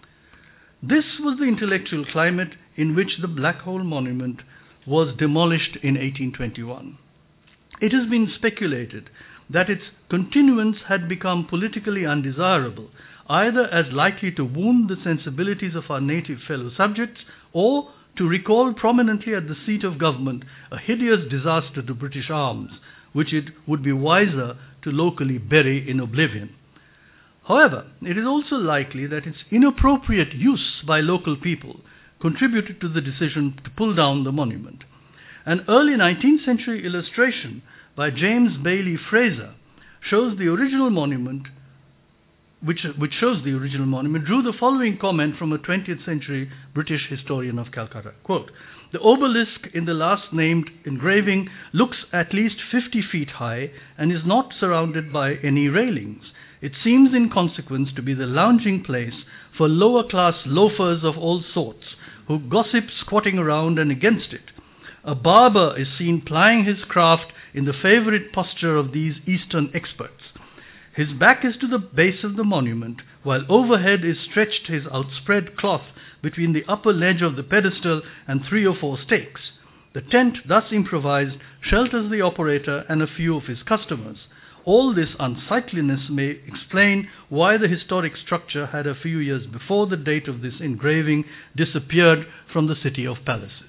This was the intellectual climate in which the Black Hole Monument was demolished in 1821. It has been speculated that its continuance had become politically undesirable, either as likely to wound the sensibilities of our native fellow subjects or to recall prominently at the seat of government a hideous disaster to British arms, which it would be wiser to locally bury in oblivion. However, it is also likely that its inappropriate use by local people contributed to the decision to pull down the monument. An early 19th century illustration by James Bailey Fraser shows the original monument, which shows the original monument, drew the following comment from a 20th century British historian of Calcutta. Quote, "The obelisk in the last named engraving looks at least 50 feet high and is not surrounded by any railings. It seems in consequence to be the lounging place for lower class loafers of all sorts who gossip squatting around and against it. A barber is seen plying his craft in the favorite posture of these Eastern experts. His back is to the base of the monument, while overhead is stretched his outspread cloth between the upper ledge of the pedestal and 3 or 4 stakes. The tent, thus improvised, shelters the operator and a few of his customers. All this unsightliness may explain why the historic structure had a few years before the date of this engraving disappeared from the City of Palaces."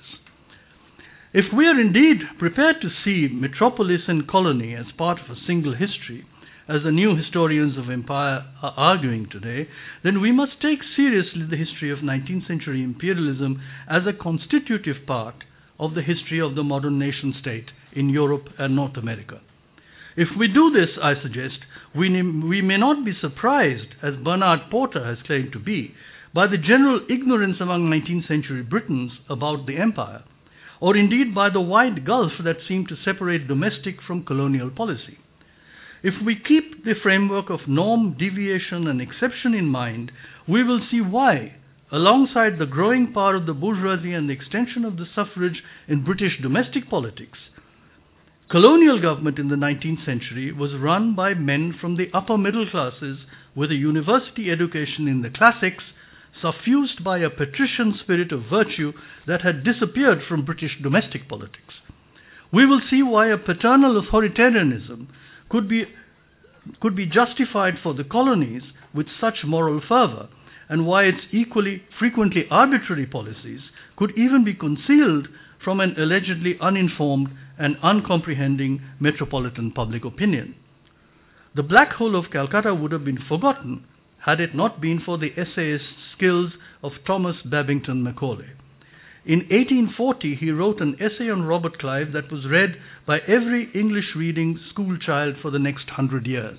If we are indeed prepared to see metropolis and colony as part of a single history, as the new historians of empire are arguing today, then we must take seriously the history of 19th century imperialism as a constitutive part of the history of the modern nation state in Europe and North America. If we do this, I suggest, we may not be surprised, as Bernard Porter has claimed to be, by the general ignorance among 19th century Britons about the empire, or indeed by the wide gulf that seemed to separate domestic from colonial policy. If we keep the framework of norm, deviation and exception in mind, we will see why, alongside the growing power of the bourgeoisie and the extension of the suffrage in British domestic politics, colonial government in the 19th century was run by men from the upper middle classes with a university education in the classics, suffused by a patrician spirit of virtue that had disappeared from British domestic politics. We will see why a paternal authoritarianism could be justified for the colonies with such moral fervor, and why its equally frequently arbitrary policies could even be concealed from an allegedly uninformed and uncomprehending metropolitan public opinion. The Black Hole of Calcutta would have been forgotten had it not been for the essayist skills of Thomas Babington Macaulay. In 1840, he wrote an essay on Robert Clive that was read by every English-reading school child for the next 100 years.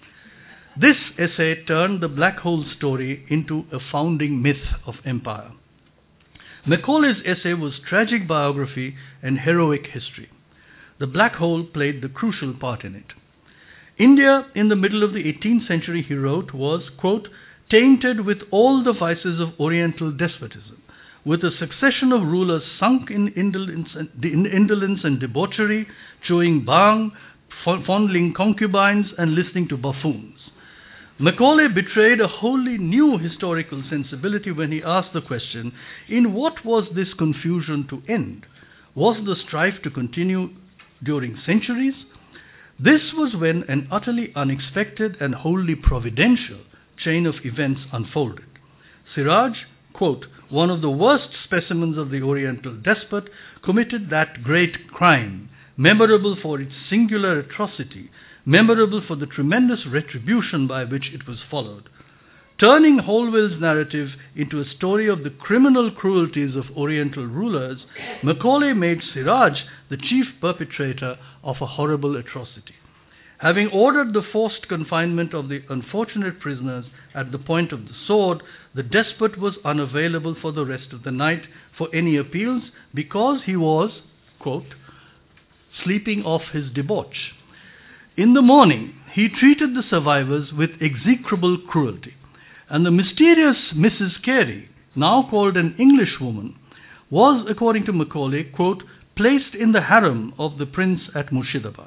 This essay turned the Black Hole story into a founding myth of empire. Macaulay's essay was tragic biography and heroic history. The Black Hole played the crucial part in it. India, in the middle of the 18th century, he wrote, was, quote, "tainted with all the vices of Oriental despotism, with a succession of rulers sunk in indolence and debauchery, chewing bhang, fondling concubines, and listening to buffoons." Macaulay betrayed a wholly new historical sensibility when he asked the question, in what was this confusion to end? Was the strife to continue during centuries? This was when an utterly unexpected and wholly providential chain of events unfolded. Siraj, quote, "one of the worst specimens of the Oriental despot, committed that great crime, memorable for its singular atrocity, memorable for the tremendous retribution by which it was followed. Turning Holwell's narrative into a story of the criminal cruelties of Oriental rulers, Macaulay made Siraj the chief perpetrator of a horrible atrocity. Having ordered the forced confinement of the unfortunate prisoners at the point of the sword, the despot was unavailable for the rest of the night for any appeals because he was, quote, "sleeping off his debauch. In the morning, he treated the survivors with execrable cruelty, and the mysterious Mrs. Carey, now called an Englishwoman, was, according to Macaulay, quote, placed in the harem of the prince at Murshidabad."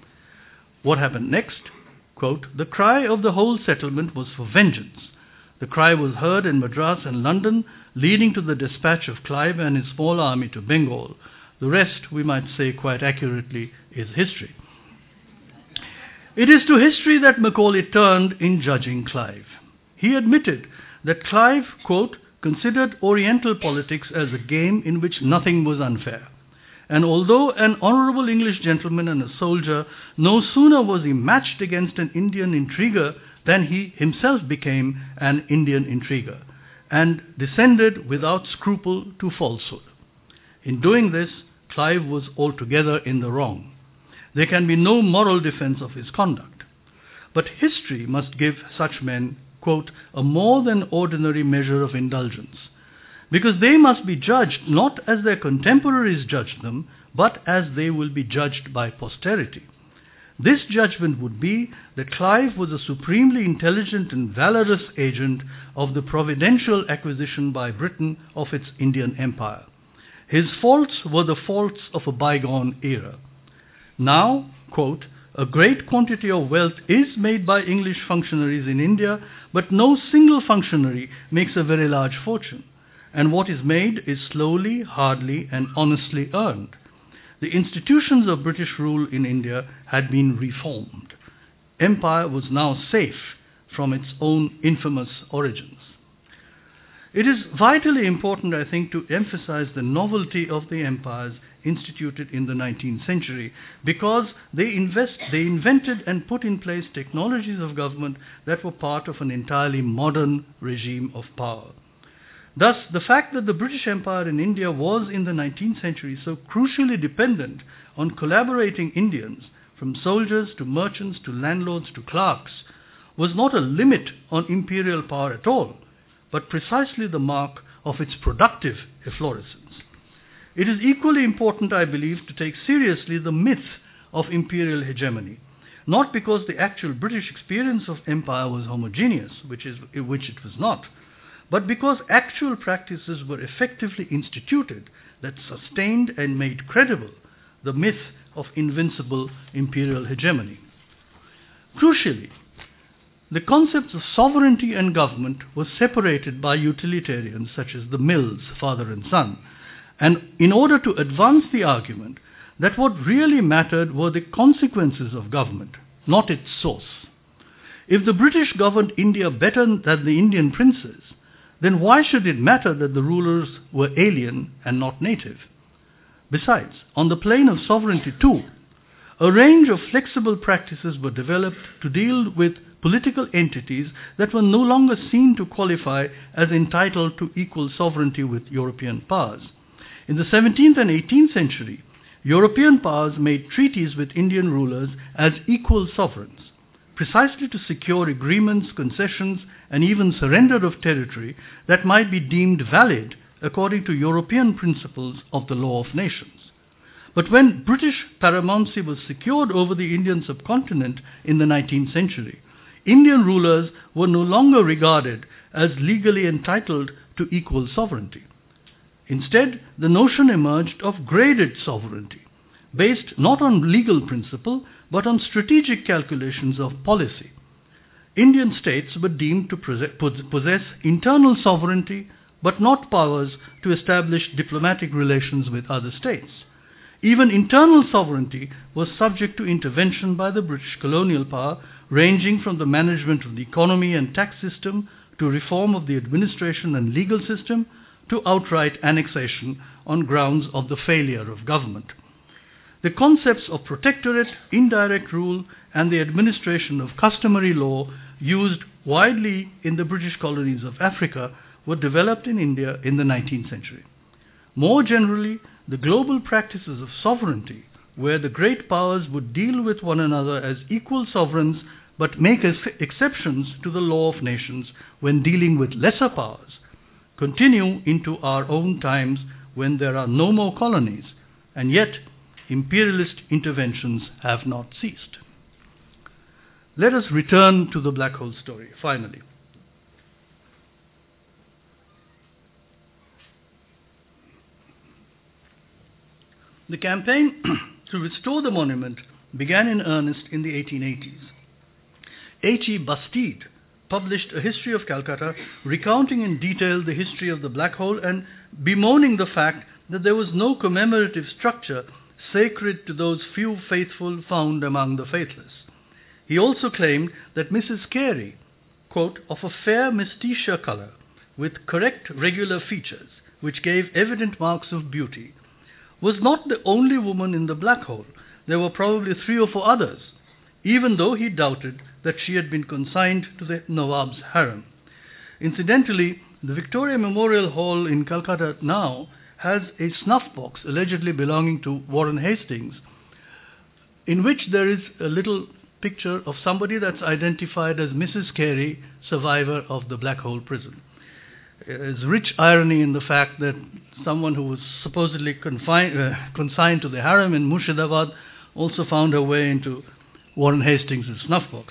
What happened next? Quote, "the cry of the whole settlement was for vengeance. The cry was heard in Madras and London, leading to the dispatch of Clive and his small army to Bengal. The rest, we might say quite accurately, is history." It is to history that Macaulay turned in judging Clive. He admitted that Clive, quote, "considered Oriental politics as a game in which nothing was unfair. And although an honourable English gentleman and a soldier, no sooner was he matched against an Indian intriguer than he himself became an Indian intriguer, and descended without scruple to falsehood. In doing this, Clive was altogether in the wrong. There can be no moral defense of his conduct. But history must give such men, quote, a more than ordinary measure of indulgence, because they must be judged not as their contemporaries judged them, but as they will be judged by posterity. This judgment would be that Clive was a supremely intelligent and valorous agent of the providential acquisition by Britain of its Indian Empire. His faults were the faults of a bygone era. Now, quote, a great quantity of wealth is made by English functionaries in India, but no single functionary makes a very large fortune, and what is made is slowly, hardly, and honestly earned. The institutions of British rule in India had been reformed. Empire was now safe from its own infamous origins. It is vitally important, I think, to emphasize the novelty of the empires instituted in the 19th century, because they invented and put in place technologies of government that were part of an entirely modern regime of power. Thus, the fact that the British Empire in India was in the 19th century so crucially dependent on collaborating Indians, from soldiers to merchants to landlords to clerks, was not a limit on imperial power at all, but precisely the mark of its productive efflorescence. It is equally important, I believe, to take seriously the myth of imperial hegemony, not because the actual British experience of empire was homogeneous, which it was not, but because actual practices were effectively instituted that sustained and made credible the myth of invincible imperial hegemony. Crucially, the concepts of sovereignty and government were separated by utilitarians such as the Mills, father and son, and in order to advance the argument that what really mattered were the consequences of government, not its source. If the British governed India better than the Indian princes, then why should it matter that the rulers were alien and not native? Besides, on the plane of sovereignty too, a range of flexible practices were developed to deal with political entities that were no longer seen to qualify as entitled to equal sovereignty with European powers. In the 17th and 18th century, European powers made treaties with Indian rulers as equal sovereigns, precisely to secure agreements, concessions, and even surrender of territory that might be deemed valid according to European principles of the law of nations. But when British paramountcy was secured over the Indian subcontinent in the 19th century, Indian rulers were no longer regarded as legally entitled to equal sovereignty. Instead, the notion emerged of graded sovereignty, based not on legal principle, but on strategic calculations of policy. Indian states were deemed to possess internal sovereignty, but not powers to establish diplomatic relations with other states. Even internal sovereignty was subject to intervention by the British colonial power, ranging from the management of the economy and tax system to reform of the administration and legal system to outright annexation on grounds of the failure of government. The concepts of protectorate, indirect rule, and the administration of customary law used widely in the British colonies of Africa were developed in India in the 19th century. More generally, the global practices of sovereignty, where the great powers would deal with one another as equal sovereigns but make exceptions to the law of nations when dealing with lesser powers, continue into our own times when there are no more colonies, and yet imperialist interventions have not ceased. Let us return to the black hole story, finally. The campaign to restore the monument began in earnest in the 1880s. H.E. Bastide published a history of Calcutta, recounting in detail the history of the black hole and bemoaning the fact that there was no commemorative structure sacred to those few faithful found among the faithless. He also claimed that Mrs. Carey, quote, of a fair mystica color, with correct regular features, which gave evident marks of beauty, was not the only woman in the black hole. There were probably 3 or 4 others, even though he doubted that she had been consigned to the Nawab's harem. Incidentally, the Victoria Memorial Hall in Calcutta now has a snuff box allegedly belonging to Warren Hastings, in which there is a little picture of somebody that's identified as Mrs. Carey, survivor of the Black Hole Prison. There's rich irony in the fact that someone who was supposedly consigned to the harem in Murshidabad also found her way into Warren Hastings' snuff box.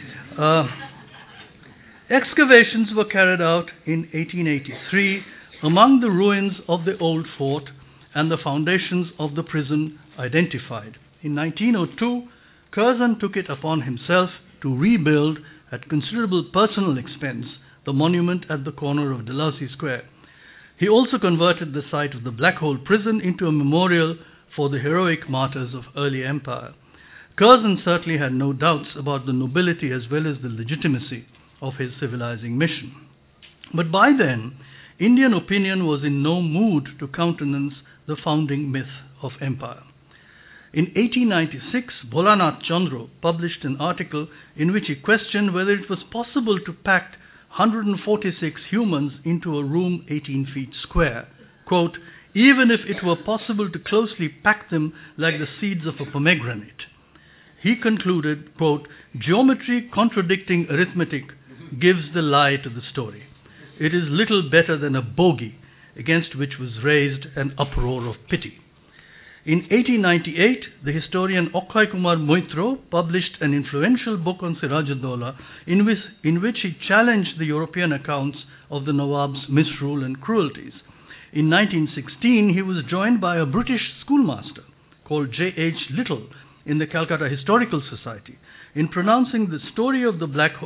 Excavations were carried out in 1883 among the ruins of the old fort and the foundations of the prison identified. In 1902, Curzon took it upon himself to rebuild, at considerable personal expense, the monument at the corner of Dalhousie Square. He also converted the site of the Black Hole Prison into a memorial for the heroic martyrs of early empire. Curzon certainly had no doubts about the nobility as well as the legitimacy of his civilizing mission. But by then, Indian opinion was in no mood to countenance the founding myth of empire. In 1896, Bholanath Chandra published an article in which he questioned whether it was possible to pack 146 humans into a room 18 feet square. Quote, even if it were possible to closely pack them like the seeds of a pomegranate. He concluded, quote, geometry contradicting arithmetic gives the lie to the story. It is little better than a bogey against which was raised an uproar of pity. In 1898, the historian Okshay Kumar Moitro published an influential book on Siraj-ud-Dowla in which he challenged the European accounts of the Nawab's misrule and cruelties. In 1916, he was joined by a British schoolmaster called J.H. Little in the Calcutta Historical Society in pronouncing that the story of the Black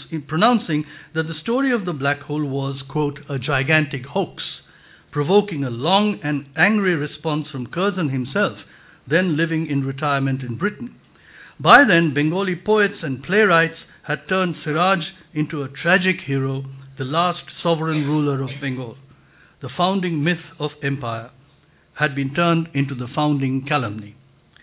Hole was, quote, a gigantic hoax, provoking a long and angry response from Curzon himself, then living in retirement in Britain. By then, Bengali poets and playwrights had turned Siraj into a tragic hero, the last sovereign ruler of Bengal. The founding myth of empire had been turned into the founding calumny.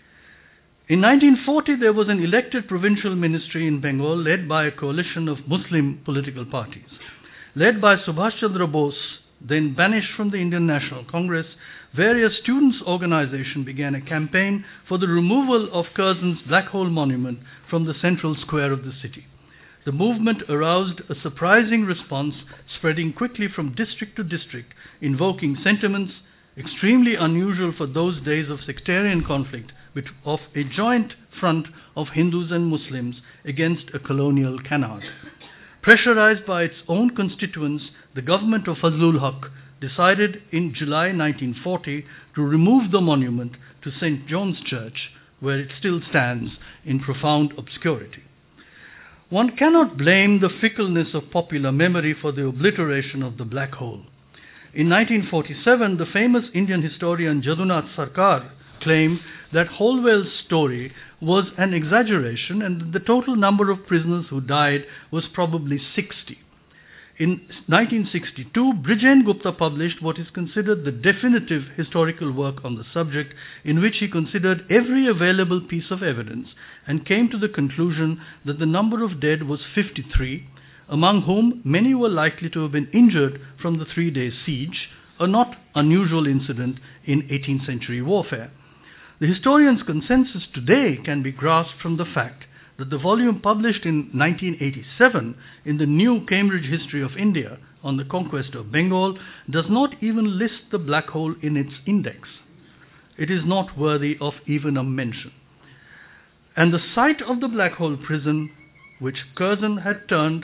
In 1940, there was an elected provincial ministry in Bengal led by a coalition of Muslim political parties. Led by Subhash Chandra Bose, then banished from the Indian National Congress, various students' organizations began a campaign for the removal of Curzon's Black Hole Monument from the central square of the city. The movement aroused a surprising response, spreading quickly from district to district, invoking sentiments extremely unusual for those days of sectarian conflict, of a joint front of Hindus and Muslims against a colonial canard. Pressurized by its own constituents, the government of Fazlul Haq decided in July 1940 to remove the monument to St. John's Church, where it still stands in profound obscurity. One cannot blame the fickleness of popular memory for the obliteration of the Black Hole. In 1947, the famous Indian historian Jadunath Sarkar claimed that Holwell's story was an exaggeration and that the total number of prisoners who died was probably 60. In 1962, Brijen Gupta published what is considered the definitive historical work on the subject, in which he considered every available piece of evidence and came to the conclusion that the number of dead was 53, among whom many were likely to have been injured from the 3-day siege, a not unusual incident in 18th century warfare. The historian's consensus today can be grasped from the fact that the volume published in 1987 in the New Cambridge History of India on the conquest of Bengal does not even list the Black Hole in its index. It is not worthy of even a mention. And the site of the Black Hole prison, which Curzon had turned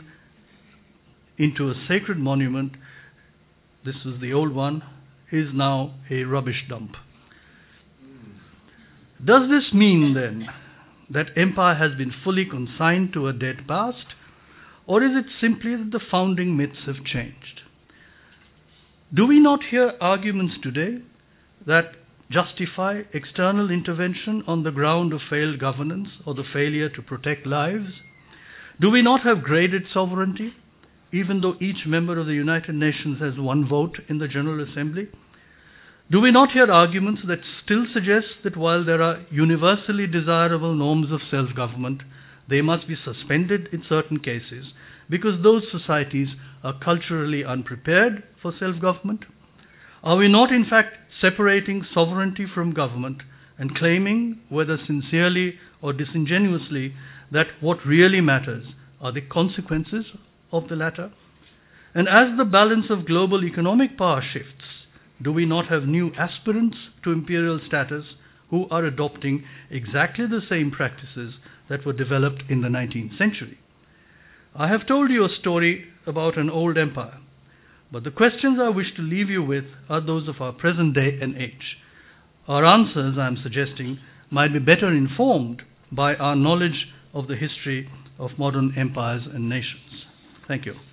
into a sacred monument, this was the old one, is now a rubbish dump. Does this mean, then, that empire has been fully consigned to a dead past, or is it simply that the founding myths have changed? Do we not hear arguments today that justify external intervention on the ground of failed governance or the failure to protect lives? Do we not have graded sovereignty, even though each member of the United Nations has one vote in the General Assembly? Do we not hear arguments that still suggest that while there are universally desirable norms of self-government, they must be suspended in certain cases because those societies are culturally unprepared for self-government? Are we not in fact separating sovereignty from government and claiming, whether sincerely or disingenuously, that what really matters are the consequences of the latter? And as the balance of global economic power shifts, do we not have new aspirants to imperial status who are adopting exactly the same practices that were developed in the 19th century? I have told you a story about an old empire, but the questions I wish to leave you with are those of our present day and age. Our answers, I am suggesting, might be better informed by our knowledge of the history of modern empires and nations. Thank you.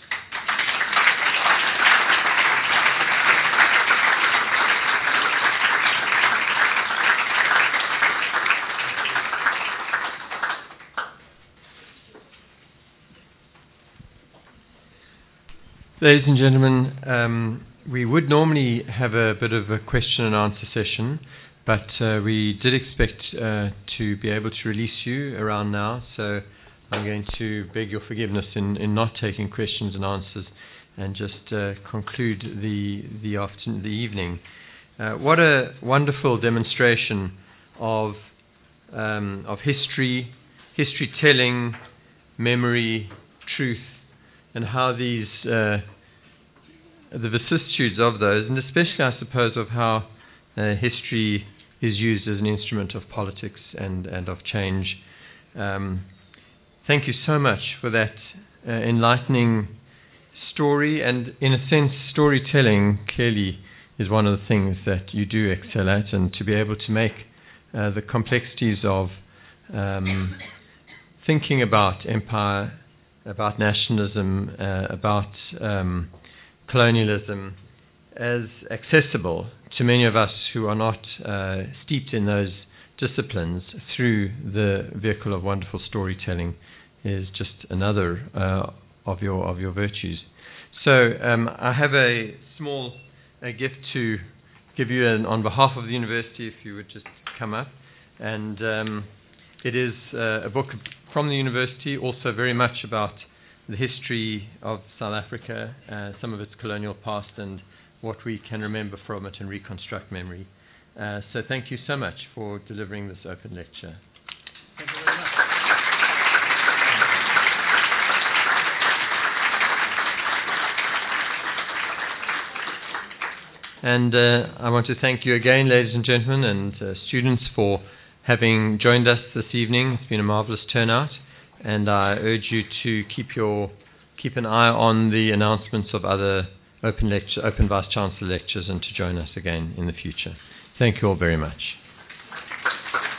Ladies and gentlemen, we would normally have a bit of a question and answer session, but we did expect to be able to release you around now, so I'm going to beg your forgiveness in not taking questions and answers and just conclude the evening. What a wonderful demonstration of history telling, memory, truth, and how these the vicissitudes of those, and especially, I suppose, of how history is used as an instrument of politics and of change. Thank you so much for that enlightening story, and in a sense, storytelling clearly is one of the things that you do excel at, and to be able to make the complexities of thinking about empire, about nationalism, about colonialism as accessible to many of us who are not steeped in those disciplines through the vehicle of wonderful storytelling is just another of your virtues. So I have a small gift to give you on behalf of the university, if you would just come up. And it is a book from the university, also very much about the history of South Africa, some of its colonial past, and what we can remember from it and reconstruct memory. So thank you so much for delivering this open lecture. Thank you very much. And I want to thank you again, ladies and gentlemen, and students, for having joined us this evening. It's been a marvelous turnout, and I urge you to keep an eye on the announcements of other open Vice Chancellor lectures, and to join us again in the future. Thank you all very much.